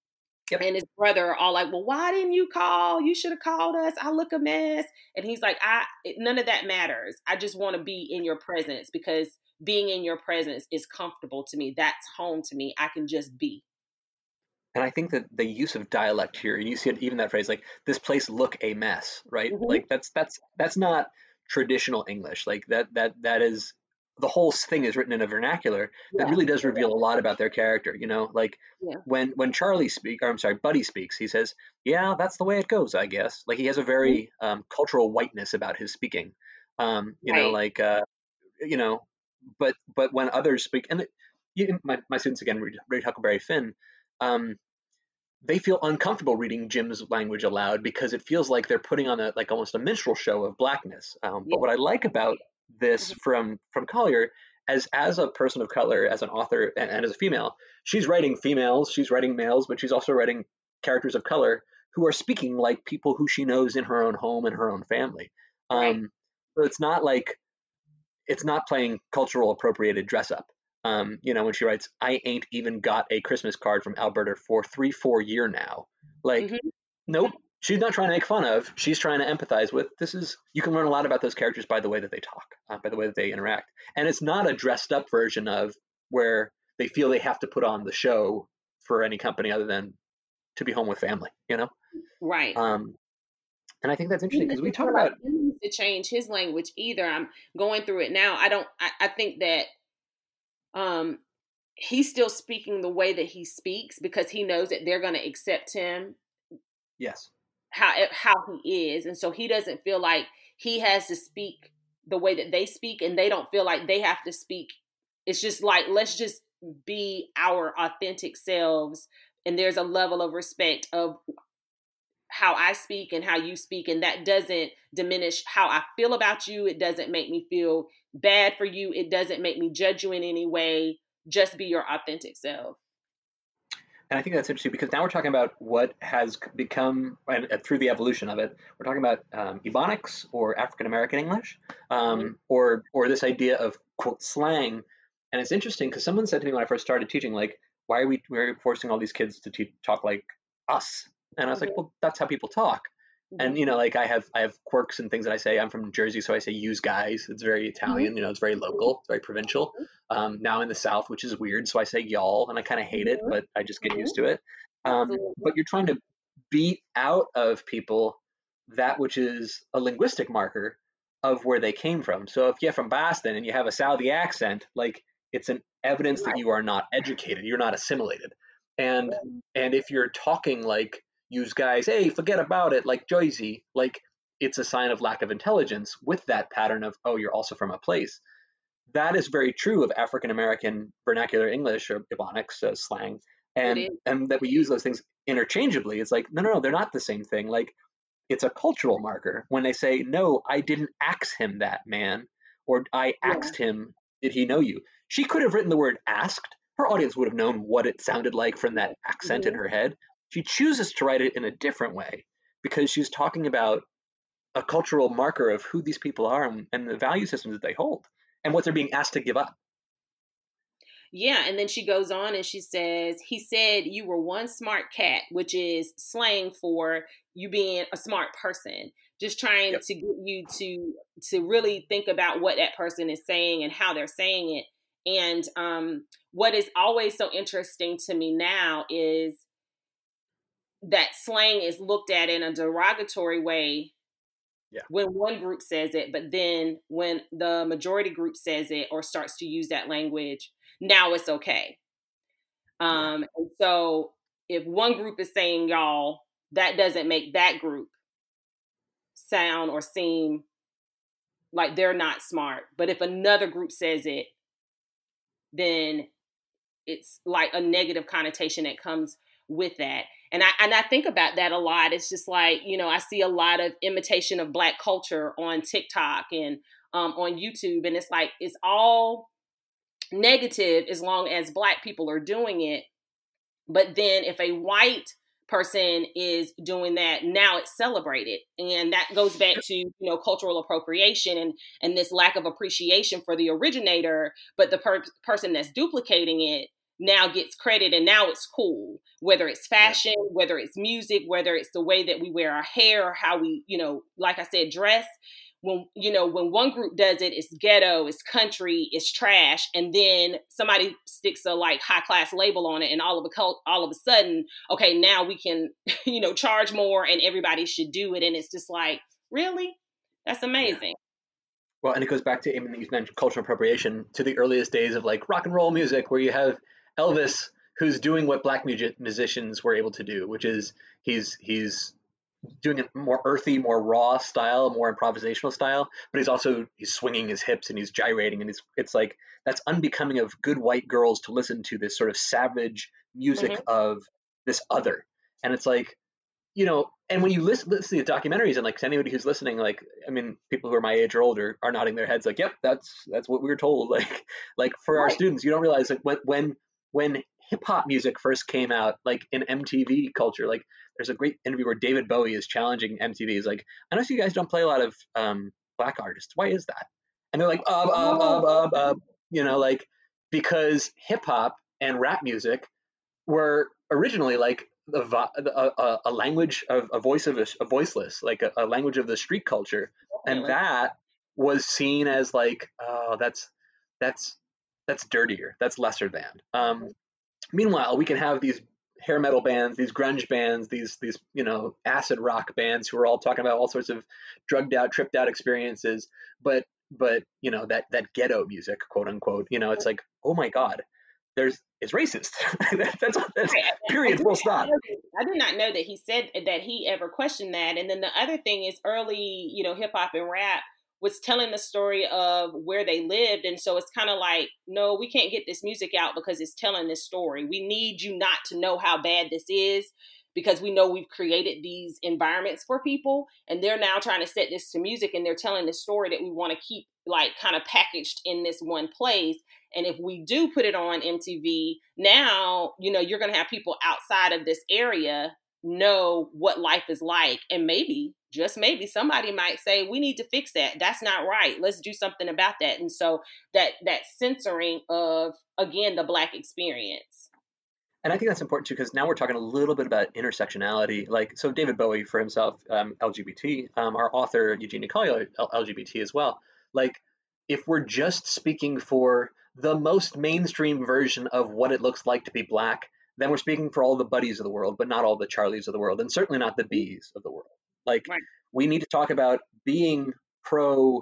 Yep. And his brother are all like, well, why didn't you call? You should have called us. I look a mess. And he's like, I none of that matters. I just want to be in your presence because being in your presence is comfortable to me. That's home to me. I can just be. And I think that the use of dialect here, and you see it, even that phrase, like this place look a mess, right? Mm-hmm. Like that's that's that's not traditional English. Like that that that is the whole thing is written in a vernacular that Yeah. really does reveal a lot about their character. You know, like Yeah. when when Charlie speak, or I'm sorry, Buddy speaks, he says, "Yeah, that's the way it goes, I guess." Like he has a very um, cultural whiteness about his speaking. Um, you know, Right. like uh, you know, but but when others speak, and it, you, my my students again read, read Huckleberry Finn. Um, they feel uncomfortable reading Jim's language aloud because it feels like they're putting on a like almost a minstrel show of blackness. Um, Yeah. but what I like about this Mm-hmm. from from Collier, as as a person of color, as an author, and, and as a female, she's writing females, she's writing males, but she's also writing characters of color who are speaking like people who she knows in her own home and her own family. Right. Um, so it's not like it's not playing cultural appropriated dress up. Um, you know, when she writes, I ain't even got a Christmas card from Alberta for three, four year now. Like, Mm-hmm. nope, she's not trying to make fun of. She's trying to empathize with. This is, you can learn a lot about those characters by the way that they talk, uh, by the way that they interact. And it's not a dressed up version of where they feel they have to put on the show for any company other than to be home with family, you know? Right. Um, and I think that's He interesting because we doesn't talk feel like about, he needs to change his language either. I'm going through it now. I don't, I, I think that um, he's still speaking the way that he speaks because he knows that they're going to accept him yes, how how he is, and so he doesn't feel like he has to speak the way that they speak, and they don't feel like they have to speak. It's just like, let's just be our authentic selves, and there's a level of respect of how I speak and how you speak, and that doesn't diminish how I feel about you. It doesn't make me feel bad for you. It doesn't make me judge you in any way. Just be your authentic self. and I think that's interesting because now we're talking about what has become, and through the evolution of it, we're talking about um, Ebonics or African American English, Mm-hmm. um, or or this idea of quote slang. And it's interesting because someone said to me when I first started teaching, like, why are we we're forcing all these kids to te- talk like us? And I was like, Mm-hmm. well, that's how people talk. Mm-hmm. And you know, like I have I have quirks and things that I say. I'm from New Jersey, so I say use guys. It's very Italian, you know, it's very local, it's very provincial. Um, now in the South, which is weird, so I say y'all, and I kind of hate it, Mm-hmm. but I just get Mm-hmm. used to it. Um, Absolutely. but you're trying to beat out of people that which is a linguistic marker of where they came from. So if you're from Boston and you have a Saudi accent, like it's an evidence that Right. you are not educated, you're not assimilated. And and if you're talking like use guys, hey, forget about it, like Joyzy, like it's a sign of lack of intelligence with that pattern of, oh, you're also from a place. That is very true of African American vernacular English or Ebonics uh, slang, It and is. and that we use those things interchangeably. It's like no, no, no, they're not the same thing. Like it's a cultural marker when they say, no, I didn't ax him that, man, or I Yeah. axed him. Did he know you? She could have written the word asked. Her audience would have known what it sounded like from that accent in Mm-hmm. her head. She chooses to write it in a different way because she's talking about a cultural marker of who these people are and, and the value systems that they hold and what they're being asked to give up. Yeah, and then she goes on and she says, he said you were one smart cat, which is slang for you being a smart person. Just trying Yep. to get you to to really think about what that person is saying and how they're saying it. And um, what is always so interesting to me now is that slang is looked at in a derogatory way Yeah. when one group says it, but then when the majority group says it or starts to use that language, now it's okay. Yeah. Um, and so if one group is saying y'all, that doesn't make that group sound or seem like they're not smart. But if another group says it, then it's like a negative connotation that comes with that. And I and I think about that a lot. It's just like, you know, I see a lot of imitation of Black culture on TikTok and um, on YouTube. And it's like, it's all negative as long as Black people are doing it. But then if a white person is doing that, now it's celebrated. And that goes back to, you know, cultural appropriation and, and this lack of appreciation for the originator, but the per- person that's duplicating it now gets credit and now it's cool, whether it's fashion, yeah. whether it's music, whether it's the way that we wear our hair or how we, you know, like I said, dress. When, you know, when one group does it, it's ghetto, it's country, it's trash. And then somebody sticks a like high class label on it and all of a, all of a sudden, okay, now we can, you know, charge more and everybody should do it. And it's just like, really? That's amazing. Yeah. Well, and it goes back to, I mean, you mentioned cultural appropriation, to the earliest days of like rock and roll music, where you have Elvis, who's doing what black music musicians were able to do, which is he's, he's, doing a more earthy, more raw style, more improvisational style, but he's also, he's swinging his hips and he's gyrating, and it's, it's like, that's unbecoming of good white girls to listen to this sort of savage music mm-hmm. of this other. And it's like, you know, and when you listen, listen to the documentaries, and like anybody who's listening, like, I mean, people who are my age or older are nodding their heads like, yep, that's, that's what we were told. Like, like for right. our students, you don't realize like when, when, when hip hop music first came out, like in M T V culture, like there's a great interview where David Bowie is challenging M T V. He's like, I know you guys don't play a lot of um, black artists. Why is that? And they're like, um, um, um, um, um, you know, like, because hip hop and rap music were originally like the a, a, a language of a voice of a, a voiceless, like a, a language of the street culture, and that was seen as like, oh, that's that's that's dirtier, that's lesser than. Um, meanwhile, we can have these hair metal bands, these grunge bands, these these you know acid rock bands who are all talking about all sorts of drugged out, tripped out experiences, but but you know that that ghetto music, quote unquote, you know, it's like, oh my God, there's it's racist. that's that's period, full stop. I did not know that he said that he ever questioned that. And then the other thing is, early, you know, hip hop and rap was telling the story of where they lived. And so it's kind of like, no, we can't get this music out because it's telling this story. We need you not to know how bad this is, because we know we've created these environments for people, and they're now trying to set this to music, and they're telling this story that we want to keep like kind of packaged in this one place. And if we do put it on M T V, now, you know, you're going to have people outside of this area know what life is like. And maybe, just maybe, somebody might say, we need to fix that. That's not right. Let's do something about that. And so that that censoring of, again, the Black experience. And I think that's important too, because now we're talking a little bit about intersectionality. Like, so David Bowie for himself, um, L G B T, um, our author, Eugenia Collier, L G B T as well. Like, if we're just speaking for the most mainstream version of what it looks like to be Black, then we're speaking for all the Buddies of the world, but not all the Charlies of the world, and certainly not the Bees of the world. Like, right. We need to talk about being pro,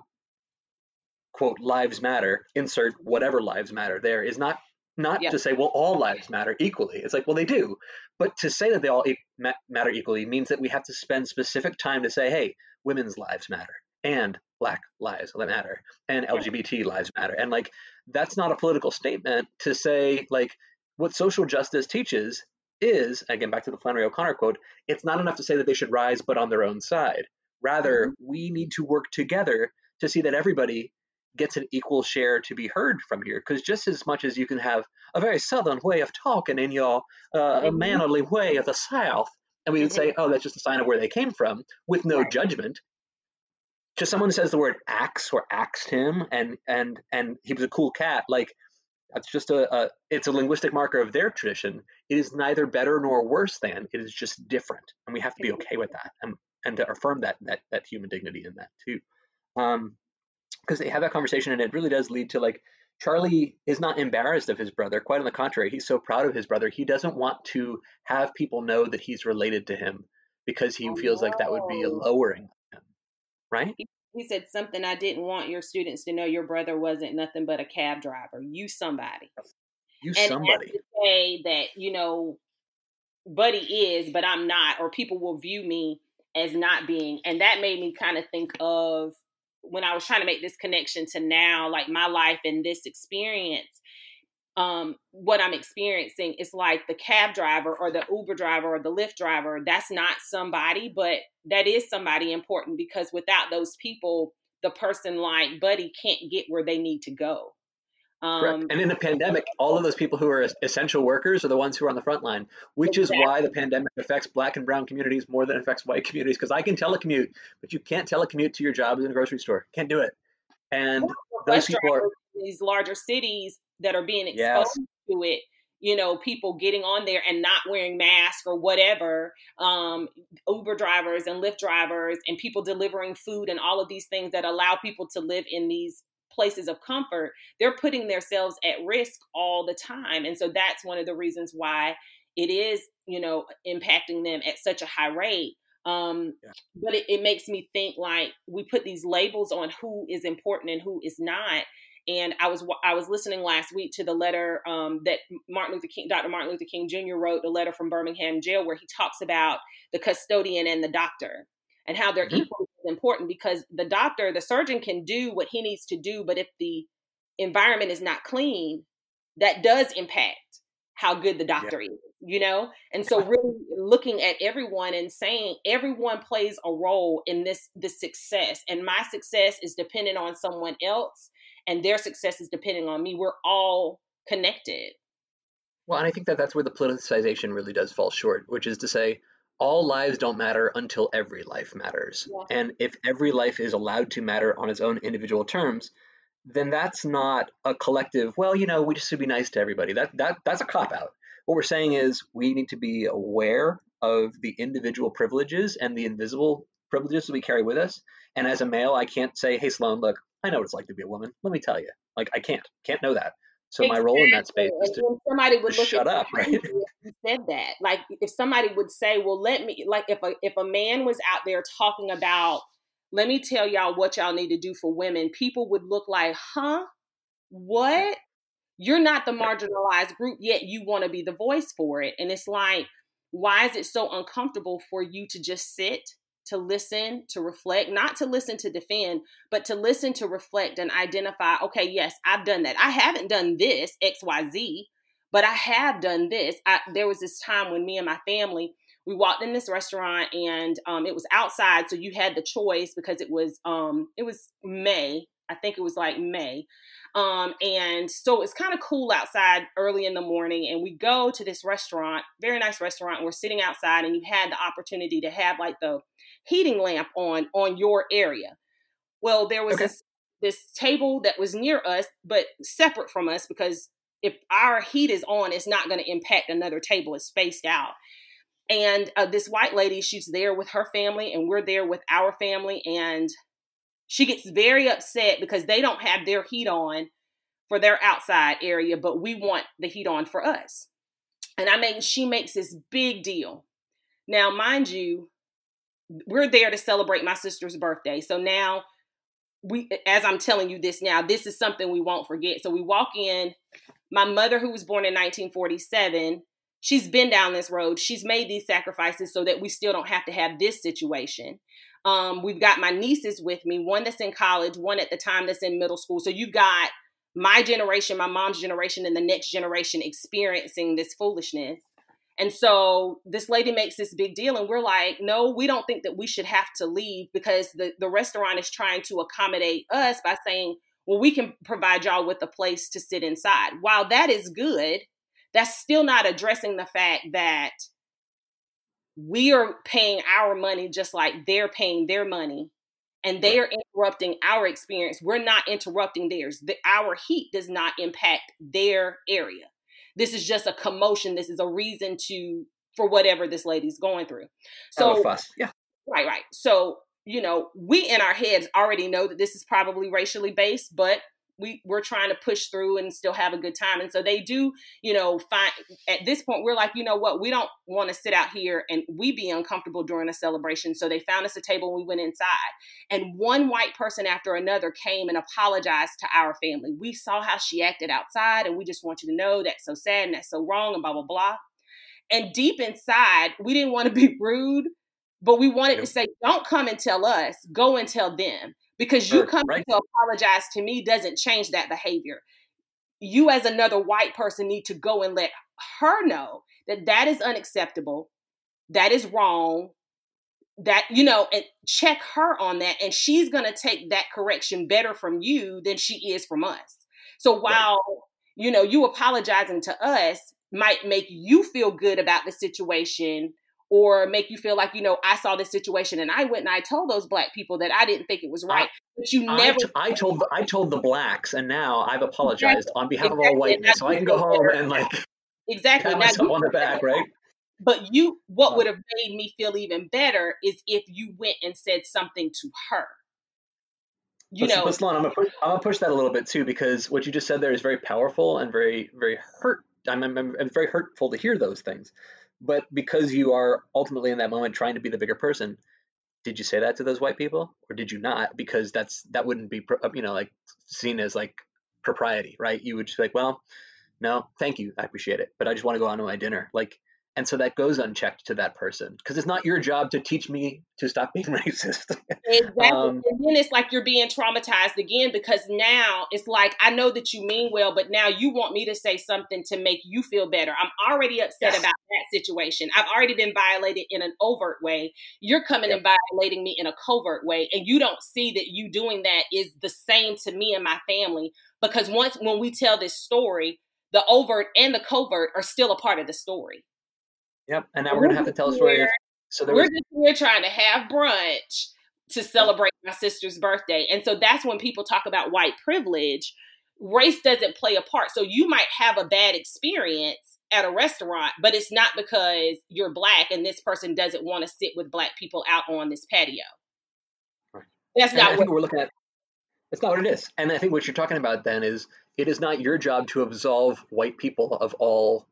quote, lives matter, insert whatever lives matter there, is not not yeah. to say, well, all lives matter equally. It's like, well, they do. But to say that they all e- matter equally means that we have to spend specific time to say, hey, women's lives matter, and Black lives matter, and L G B T lives matter. And like, that's not a political statement to say, like, what social justice teaches is, again, back to the Flannery O'Connor quote, it's not enough to say that they should rise, but on their own side. Rather, mm-hmm. we need to work together to see that everybody gets an equal share to be heard from here. Because just as much as you can have a very Southern way of talking in your uh, mm-hmm. mannerly way of the South, and we would mm-hmm. say, oh, that's just a sign of where they came from, with no right. judgment. Just someone who says the word axe or axed him, and and and he was a cool cat, like, that's just a, a it's a linguistic marker of their tradition. It is neither better nor worse than, it is just different. And we have to be okay with that, and, and to affirm that, that that human dignity in that too. Um, because they have that conversation, and it really does lead to, like, Charlie is not embarrassed of his brother. Quite on the contrary, he's so proud of his brother. He doesn't want to have people know that he's related to him, because he oh, feels no. like that would be a lowering him, right? He, he said something, I didn't want your students to know your brother wasn't nothing but a cab driver. You somebody. You and somebody. To say that, you know, Buddy is, but I'm not, or people will view me as not being. And that made me kind of think of, when I was trying to make this connection to now, like my life and this experience, um, what I'm experiencing is like the cab driver or the Uber driver or the Lyft driver. That's not somebody, but that is somebody important, because without those people, the person like Buddy can't get where they need to go. Um, Correct. And in the pandemic, all of those people who are essential workers are the ones who are on the front line, which exactly. is why the pandemic affects Black and brown communities more than it affects white communities. Because I can telecommute, but you can't telecommute to your job in a grocery store. Can't do it. And well, those people are these larger cities that are being exposed yes. to it. you know, people getting on there and not wearing masks or whatever, um, Uber drivers and Lyft drivers and people delivering food and all of these things that allow people to live in these places of comfort, they're putting themselves at risk all the time. And so that's one of the reasons why it is, you know, impacting them at such a high rate. Um, yeah. But it, it makes me think, like, we put these labels on who is important and who is not. And I was I was listening last week to the letter um, that Martin Luther King, Doctor Martin Luther King Junior wrote, the letter from Birmingham jail, where he talks about the custodian and the doctor and how they're mm-hmm. equally important, because the doctor, the surgeon, can do what he needs to do, but if the environment is not clean, that does impact how good the doctor yeah. is, you know? And so really looking at everyone and saying everyone plays a role in this, this success, and my success is dependent on someone else, and their success is depending on me. We're all connected. Well, and I think that that's where the politicization really does fall short, which is to say, all lives don't matter until every life matters. Yeah. And if every life is allowed to matter on its own individual terms, then that's not a collective, well, you know, we just should be nice to everybody. That that that's a cop-out. What we're saying is we need to be aware of the individual privileges and the invisible privileges that we carry with us. And as a male, I can't say, hey, Sloan, look, I know what it's like to be a woman. Let me tell you. Like, I can't. Can't know that. So exactly. My role in that space is to somebody would look shut at up, right? You said that. Like, if somebody would say, well, let me, like, if a, if a man was out there talking about, let me tell y'all what y'all need to do for women, people would look like, huh? What? You're not the marginalized group, yet you want to be the voice for it. And it's like, why is it so uncomfortable for you to just sit, to listen, to reflect, not to listen to defend, but to listen, to reflect and identify, okay, yes, I've done that. I haven't done this, X, Y, Z, but I have done this. I, there was this time when me and my family, we walked in this restaurant, and um, it was outside. So you had the choice, because it was, um, it was May. I think it was like May. Um, and so it's kind of cool outside early in the morning, and we go to this restaurant, very nice restaurant, and we're sitting outside, and you had the opportunity to have like the heating lamp on, on your area. Well, there was okay. this, this table that was near us, but separate from us, because if our heat is on, it's not going to impact another table. It's spaced out. And uh, this white lady, she's there with her family, and we're there with our family. And she gets very upset because they don't have their heat on for their outside area, but we want the heat on for us. And I mean, she makes this big deal. Now, mind you, we're there to celebrate my sister's birthday. So now we, as I'm telling you this now, this is something we won't forget. So we walk in. My mother, who was born in nineteen forty-seven, she's been down this road. She's made these sacrifices so that we still don't have to have this situation. Um, we've got my nieces with me, one that's in college, one at the time that's in middle school. So you've got my generation, my mom's generation, and the next generation experiencing this foolishness. And so this lady makes this big deal, and we're like, no, we don't think that we should have to leave, because the, the restaurant is trying to accommodate us by saying, well, we can provide y'all with a place to sit inside. While that is good, that's still not addressing the fact that we are paying our money just like they're paying their money, and they are interrupting our experience. We're not interrupting theirs. The, our heat does not impact their area. This is just a commotion. This is a reason to, for whatever this lady's going through. So, oh, fuss. Yeah. Right, right. So, you know, we in our heads already know that this is probably racially based, but we, we're trying to push through and still have a good time. And so they do, you know, find, at this point, we're like, you know what, we don't want to sit out here and we be uncomfortable during a celebration. So they found us a table and we went inside. And one white person after another came and apologized to our family. We saw how she acted outside, and we just want you to know that's so sad and that's so wrong and blah, blah, blah. And deep inside, we didn't want to be rude, but we wanted to say, don't come and tell us, go and tell them. Because you coming right. to apologize to me doesn't change that behavior. You as another white person need to go and let her know that that is unacceptable. That is wrong. That, you know, and check her on that. And she's going to take that correction better from you than she is from us. So while, right. you know, you apologizing to us might make you feel good about the situation, or make you feel like, you know, I saw this situation and I went and I told those Black people that I didn't think it was right. But you never. I, t- I told I told the Blacks, and now I've apologized exactly. on behalf exactly. of all whiteness, so I can go home and like. exactly. pat Now, myself you, on the back, right? but you, what Uh, would have made me feel even better is if you went and said something to her. You but, but know, Sloan, I'm gonna push, I'm gonna push that a little bit too, because what you just said there is very powerful and very very hurt. I'm, I'm, I'm it's very hurtful to hear those things, but because you are ultimately in that moment trying to be the bigger person, did you say that to those white people or did you not? Because that's that wouldn't be you know like seen as like propriety, right? You would just be like, well, no, thank you, I appreciate it, but I just want to go on to my dinner. Like, and so that goes unchecked to that person because it's not your job to teach me to stop being racist. exactly. um, And then it's like you're being traumatized again because now it's like, I know that you mean well, but now you want me to say something to make you feel better. I'm already upset yes. about that situation. I've already been violated in an overt way. You're coming Yep. and violating me in a covert way. And you don't see that you doing that is the same to me and my family. Because once, when we tell this story, the overt and the covert are still a part of the story. Yep. And now we're We're gonna have to just tell a story here, of so there we're was just here trying to have brunch to celebrate my sister's birthday. And so that's when people talk about white privilege, race doesn't play a part. So you might have a bad experience at a restaurant, but it's not because you're Black and this person doesn't want to sit with Black people out on this patio. right. That's And I not what. think we're looking at it's not what it is. And I think what you're talking about then is it is not your job to absolve white people of all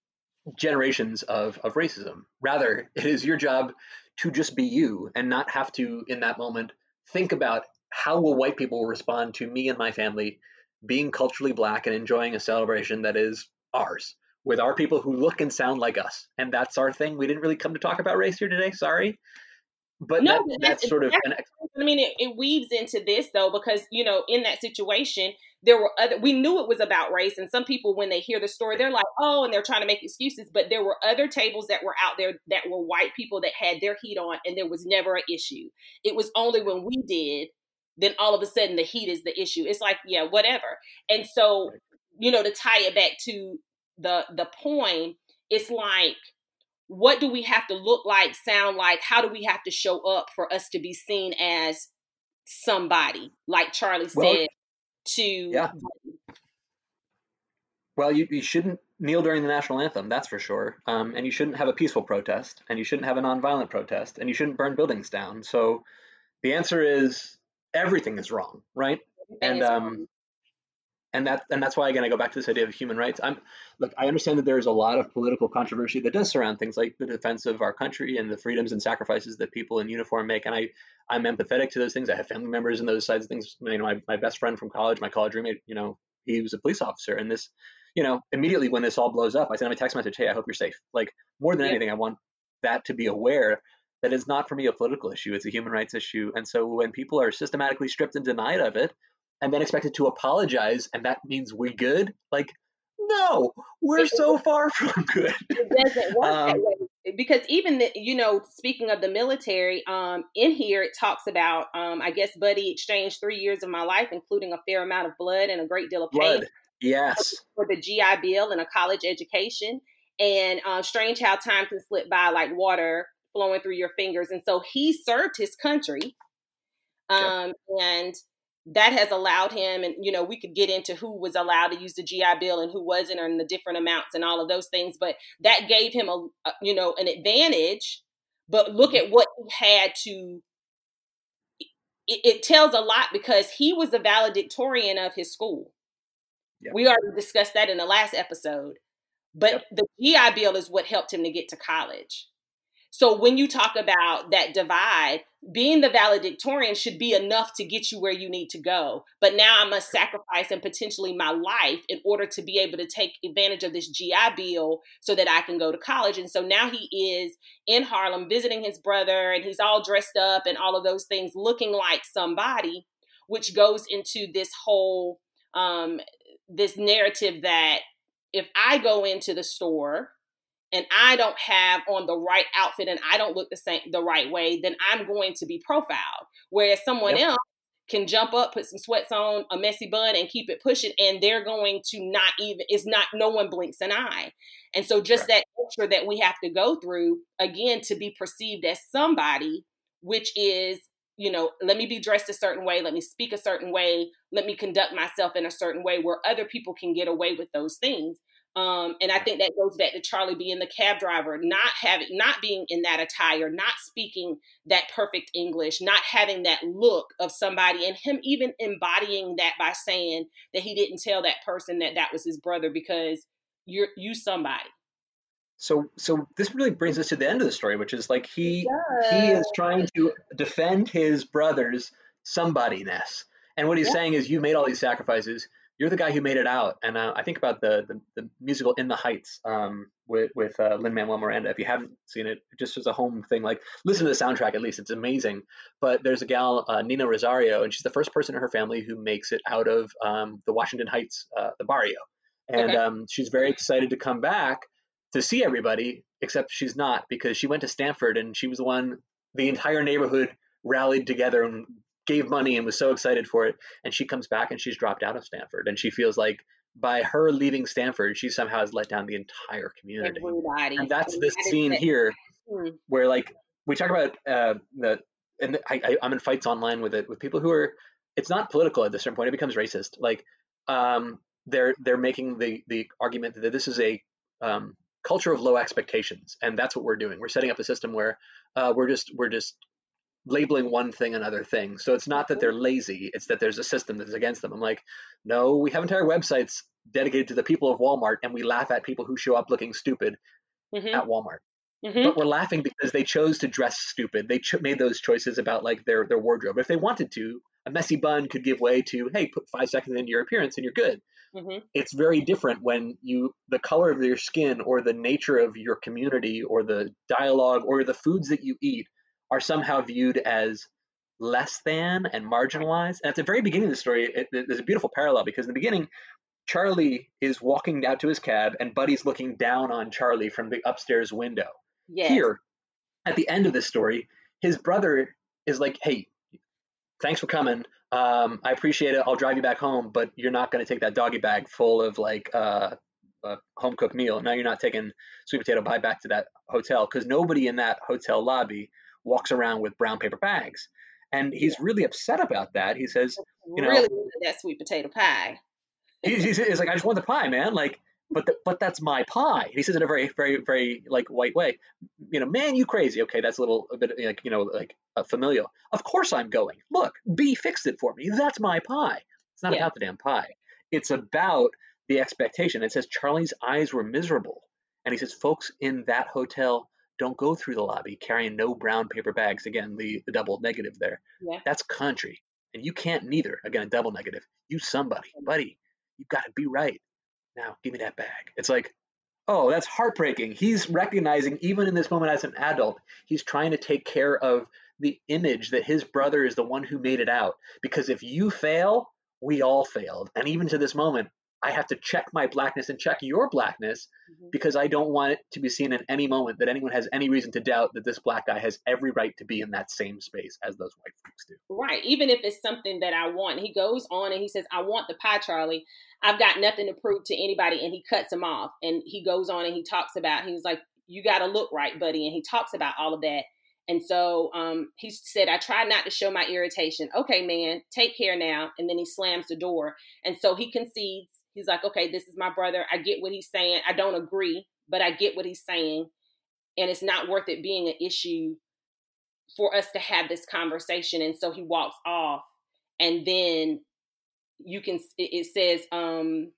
generations of, of racism. Rather, it is your job to just be you and not have to, in that moment, think about how will white people respond to me and my family being culturally Black and enjoying a celebration that is ours with our people who look and sound like us. And that's our thing. We didn't really come to talk about race here today. Sorry. But No, that but that's, that's sort of that's an I mean, it, it weaves into this though, because, you know, in that situation, there were other, we knew it was about race. And some people, when they hear the story, they're like, oh, and they're trying to make excuses. But there were other tables that were out there that were white people that had their heat on, and there was never an issue. It was only when we did, then all of a sudden the heat is the issue. It's like, yeah, whatever. And so, you know, to tie it back to the the poem, it's like, what do we have to look like, sound like? How do we have to show up for us to be seen as somebody, like Charlie well, said to. yeah. Well, you, you shouldn't kneel during the national anthem, that's for sure. Um, and you shouldn't have a peaceful protest, and you shouldn't have a nonviolent protest, and you shouldn't burn buildings down. So the answer is everything is wrong, right? Everything And is um, wrong. and that and that's why again I go back to this idea of human rights. I'm look, I understand that there is a lot of political controversy that does surround things like the defense of our country and the freedoms and sacrifices that people in uniform make, and I I'm empathetic to those things. I have family members in those sides of things. You know, my, my best friend from college, my college roommate, you know, he was a police officer, and this, you know, immediately when this all blows up, I sent him a text message, hey, I hope you're safe. Like more than Yep. anything, I want that to be aware that it's not for me a political issue, it's a human rights issue. And so when people are systematically stripped and denied of it, and then expected to apologize, and that means we good? Like, no, we're It, so far from good. it doesn't work that um, way because even the, you know, speaking of the military, um, in here it talks about, um, I guess Buddy exchanged three years of my life, including a fair amount of blood and a great deal of pain, blood, yes, for the G I Bill and a college education. And uh, strange how time can slip by like water flowing through your fingers. And so he served his country. yep, Um, and that has allowed him, and, you know, we could get into who was allowed to use the G I Bill and who wasn't, and the different amounts and all of those things. But that gave him a, a you know, an advantage. But look mm-hmm. at what he had to, it, it tells a lot because he was the valedictorian of his school. Yep. We already discussed that in the last episode. But Yep. the G I Bill is what helped him to get to college. So when you talk about that divide, being the valedictorian should be enough to get you where you need to go. But now I must sacrifice and potentially my life in order to be able to take advantage of this G I Bill so that I can go to college. And so now he is in Harlem visiting his brother, and he's all dressed up and all of those things, looking like somebody, which goes into this whole, um, this narrative that if I go into the store and I don't have on the right outfit and I don't look the same, the right way, then I'm going to be profiled. Whereas someone Yep. else can jump up, put some sweats on, a messy bun, and keep it pushing, and they're going to not even, it's not, no one blinks an eye. And so just Correct. that extra that we have to go through, again, to be perceived as somebody, which is, you know, let me be dressed a certain way, let me speak a certain way, let me conduct myself in a certain way where other people can get away with those things. Um, and I think that goes back to Charlie being the cab driver, not having, not being in that attire, not speaking that perfect English, not having that look of somebody, and him even embodying that by saying that he didn't tell that person that that was his brother because you're you somebody. So, so this really brings us to the end of the story, which is like he he is trying to defend his brother's somebody-ness, and what he's yeah. saying is, you made all these sacrifices. You're the guy who made it out. And uh, I think about the, the the musical In the Heights um, with with uh, Lin-Manuel Miranda. If you haven't seen it, just as a home thing, like listen to the soundtrack at least. It's amazing. But there's a gal, uh, Nina Rosario, and she's the first person in her family who makes it out of um, the Washington Heights, uh, the barrio, and okay. um, she's very excited to come back to see everybody, except she's not, because she went to Stanford and she was the one, the entire neighborhood rallied together and gave money and was so excited for it. And she comes back and she's dropped out of Stanford. And she feels like by her leaving Stanford, she somehow has let down the entire community. Everybody. And that's this scene here hmm. where like, we talk about uh, the, and I, I, I'm in fights online with it, with people who are, it's not political at a certain point, it becomes racist. Like um, they're, they're making the, the argument that this is a, um, culture of low expectations, and that's what we're doing. We're setting up a system where uh, we're just we're just labeling one thing another thing. So it's not that they're lazy; it's that there's a system that's against them. I'm like, no, we have entire websites dedicated to the people of Walmart, and we laugh at people who show up looking stupid mm-hmm. at Walmart. Mm-hmm. But we're laughing because they chose to dress stupid. They ch- made those choices about like their their wardrobe. If they wanted to, a messy bun could give way to, hey, put five seconds into your appearance and you're good. Mm-hmm. It's very different when you, the color of your skin or the nature of your community or the dialogue or the foods that you eat are somehow viewed as less than and marginalized. And at the very beginning of the story, it, it, there's a beautiful parallel, because in the beginning, Charlie is walking out to his cab and Buddy's looking down on Charlie from the upstairs window. Yes. Here, at the end of this story, his brother is like, hey, thanks for coming. Um, I appreciate it. I'll drive you back home, but you're not going to take that doggy bag full of like uh, a home cooked meal. Now you're not taking sweet potato pie back to that hotel, because nobody in that hotel lobby walks around with brown paper bags. And he's really upset about that. He says, you know, really that sweet potato pie. he's, he's, he's like, I just want the pie, man. Like, but the, but that's my pie. He says it in a very, very, very like white way. You know, man, you crazy. Okay, that's a little a bit like, you know, like uh, familial. Of course I'm going. Look, B fixed it for me. That's my pie. It's not yeah. about the damn pie. It's about the expectation. It says Charlie's eyes were miserable. And he says, folks in that hotel don't go through the lobby carrying no brown paper bags. Again, the, the double negative there. Yeah. That's country. And you can't neither. Again, a double negative. You somebody, buddy, you got to be right. Now, give me that bag. It's like, oh, that's heartbreaking. He's recognizing, even in this moment as an adult, he's trying to take care of the image that his brother is the one who made it out. Because if you fail, we all failed. And even to this moment, I have to check my blackness and check your blackness mm-hmm. because I don't want it to be seen in any moment that anyone has any reason to doubt that this black guy has every right to be in that same space as those white folks do. Right. Even if it's something that I want. He goes on and he says, I want the pie, Charlie. I've got nothing to prove to anybody. And he cuts him off. And he goes on and he talks about, he was like, you got to look right, buddy. And he talks about all of that. And so um, he said, I try not to show my irritation. Okay, man, take care now. And then he slams the door. And so he concedes. He's like, okay, this is my brother. I get what he's saying. I don't agree, but I get what he's saying. And it's not worth it being an issue for us to have this conversation. And so he walks off. And then you can, it says, um,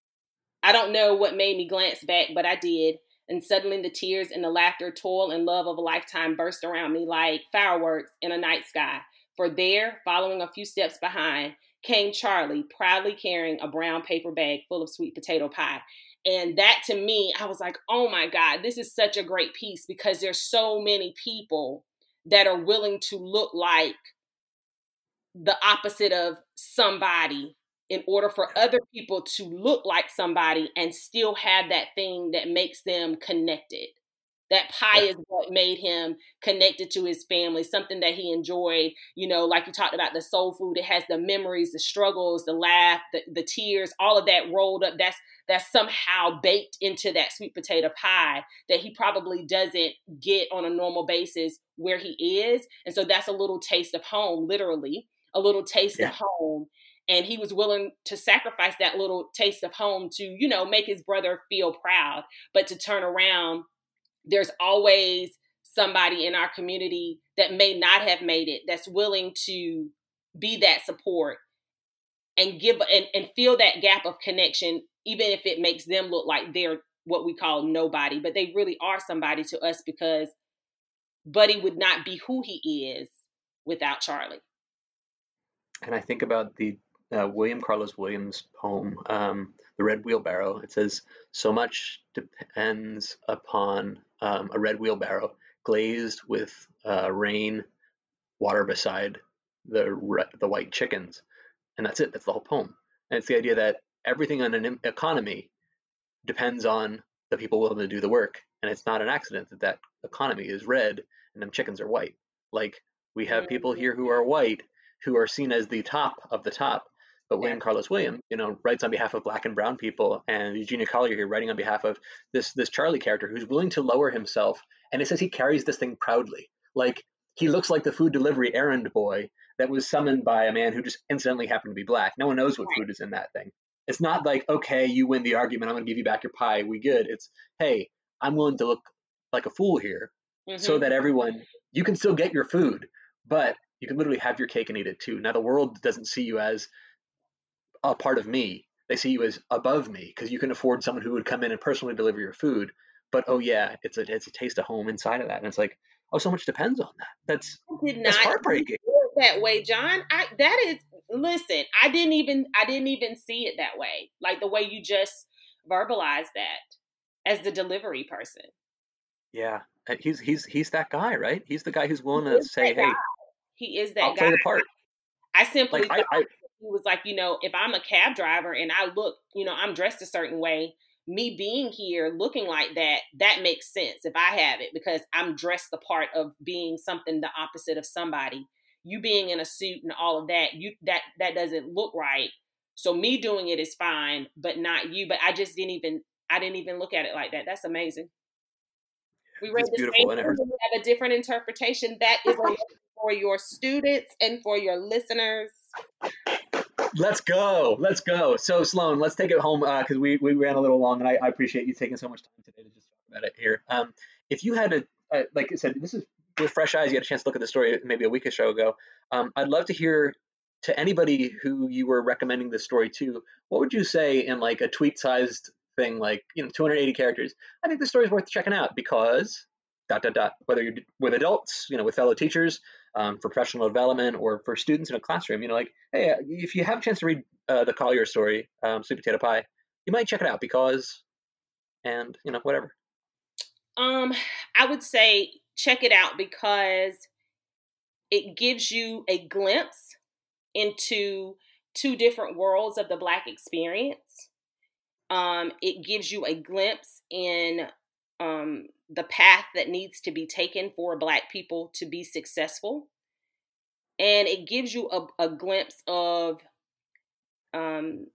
I don't know what made me glance back, but I did. And suddenly the tears and the laughter, toil and love of a lifetime burst around me like fireworks in a night sky. For there, following a few steps behind, came Charlie, proudly carrying a brown paper bag full of sweet potato pie. And that, to me, I was like, oh my God, this is such a great piece, because there's so many people that are willing to look like the opposite of somebody in order for other people to look like somebody and still have that thing that makes them connected. That pie is what made him connected to his family, something that he enjoyed. You know, like you talked about the soul food, it has the memories, the struggles, the laugh, the, the tears, all of that rolled up. That's that's somehow baked into that sweet potato pie that he probably doesn't get on a normal basis where he is. And so that's a little taste of home, literally, a little taste yeah. of home. And he was willing to sacrifice that little taste of home to, you know, make his brother feel proud. But to turn around, there's always somebody in our community that may not have made it, that's willing to be that support and give and, and feel that gap of connection, even if it makes them look like they're what we call nobody, but they really are somebody to us, because Buddy would not be who he is without Charlie. And I think about the uh, William Carlos Williams poem, um, The Red Wheelbarrow. It says, so much depends upon um, a red wheelbarrow glazed with uh, rain, water beside the re- the white chickens. And that's it. That's the whole poem. And it's the idea that everything on an economy depends on the people willing to do the work. And it's not an accident that that economy is red and them chickens are white. Like, we have people here who are white who are seen as the top of the top. But William yeah. Carlos Williams, you know, writes on behalf of Black and brown people, and Eugenia Collier here writing on behalf of this this Charlie character who's willing to lower himself. And it says he carries this thing proudly. Like, he looks like the food delivery errand boy that was summoned by a man who just incidentally happened to be Black. No one knows what food is in that thing. It's not like, okay, you win the argument, I'm going to give you back your pie, we good. It's, hey, I'm willing to look like a fool here mm-hmm. so that everyone, you can still get your food, but you can literally have your cake and eat it too. Now, the world doesn't see you as a part of me. They see you as above me because you can afford someone who would come in and personally deliver your food. But, oh, yeah, it's a it's a taste of home inside of that. And it's like, oh, so much depends on that. That's, that's heartbreaking. That way, John. I that is listen, I didn't even I didn't even see it that way. Like the way you just verbalized that as the delivery person. Yeah. He's he's he's that guy, right? He's the guy who's willing to say, hey, he is that I'll guy. play the part. I simply like, I, I, he was like, you know, if I'm a cab driver and I look, you know, I'm dressed a certain way, me being here looking like that, that makes sense if I have it, because I'm dressed the part of being something the opposite of somebody. You being in a suit and all of that, you that that doesn't look right. So me doing it is fine, but not you. But I just didn't even I didn't even look at it like that. That's amazing. We read the same thing, and we have a different interpretation. That is for your students and for your listeners. Let's go. Let's go. So Sloan, let's take it home because uh, we, we ran a little long, and I, I appreciate you taking so much time today to just talk about it here. Um, if you had to, uh, like I said, this is with fresh eyes, you had a chance to look at the story maybe a week or so ago. Um, I'd love to hear, to anybody who you were recommending this story to, what would you say in like a tweet-sized thing, like, you know, two hundred eighty characters? I think this story is worth checking out because dot, dot, dot, whether you're with adults, you know, with fellow teachers, um, for professional development, or for students in a classroom, you know, like, hey, if you have a chance to read uh, the Collier story, um, Sweet Potato Pie, you might check it out because, and, you know, whatever. Um, I would say check it out because it gives you a glimpse into two different worlds of the Black experience. Um, it gives you a glimpse in um, the path that needs to be taken for Black people to be successful. And it gives you a, a glimpse of um,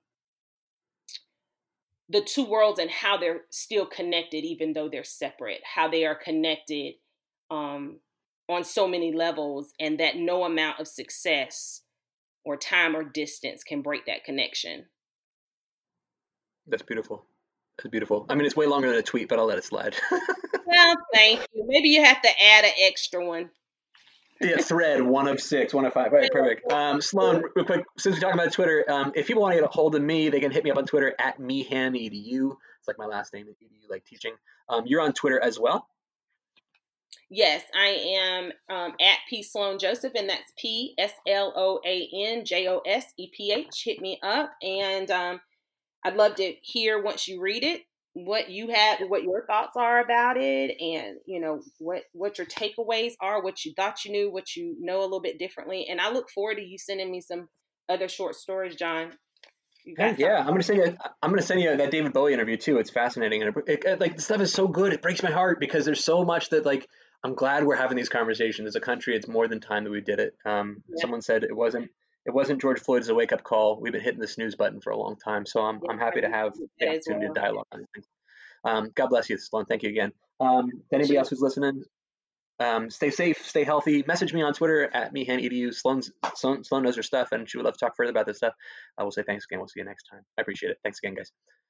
the two worlds and how they're still connected, even though they're separate, how they are connected um, on so many levels, and that no amount of success or time or distance can break that connection. That's beautiful. That's beautiful. I mean, it's way longer than a tweet, but I'll let it slide. Well, thank you. Maybe you have to add an extra one. Yeah, thread, one of six, one of five. All right, perfect. Um, Sloan, real quick, since we're talking about Twitter, um, if people want to get a hold of me, they can hit me up on Twitter at mehanedu. It's like my last name, edu, like teaching. Um, you're on Twitter as well? Yes, I am um, at P Sloan Joseph, and that's P S L O A N J O S E P H. Hit me up, and um, I'd love to hear once you read it what you have, what your thoughts are about it, and you know what what your takeaways are, what you thought you knew, what you know a little bit differently. And I look forward to you sending me some other short stories, John. Hey, yeah, I'm gonna send you. I'm gonna send you that David Bowie interview too. It's fascinating, and it, it, like the stuff is so good. It breaks my heart because there's so much that like I'm glad we're having these conversations as a country. It's more than time that we did it. Um, yeah. Someone said it wasn't. It wasn't George Floyd's a wake up call. We've been hitting the snooze button for a long time. So I'm yeah, I'm happy to have the opportunity well. to dialogue on things. Um, God bless you, Sloan. Thank you again. Um, to anybody else who's listening, Um, stay safe, stay healthy. Message me on Twitter at mehanedu. Sloan's, Sloan, Sloan knows her stuff, and she would love to talk further about this stuff. I will say thanks again. We'll see you next time. I appreciate it. Thanks again, guys.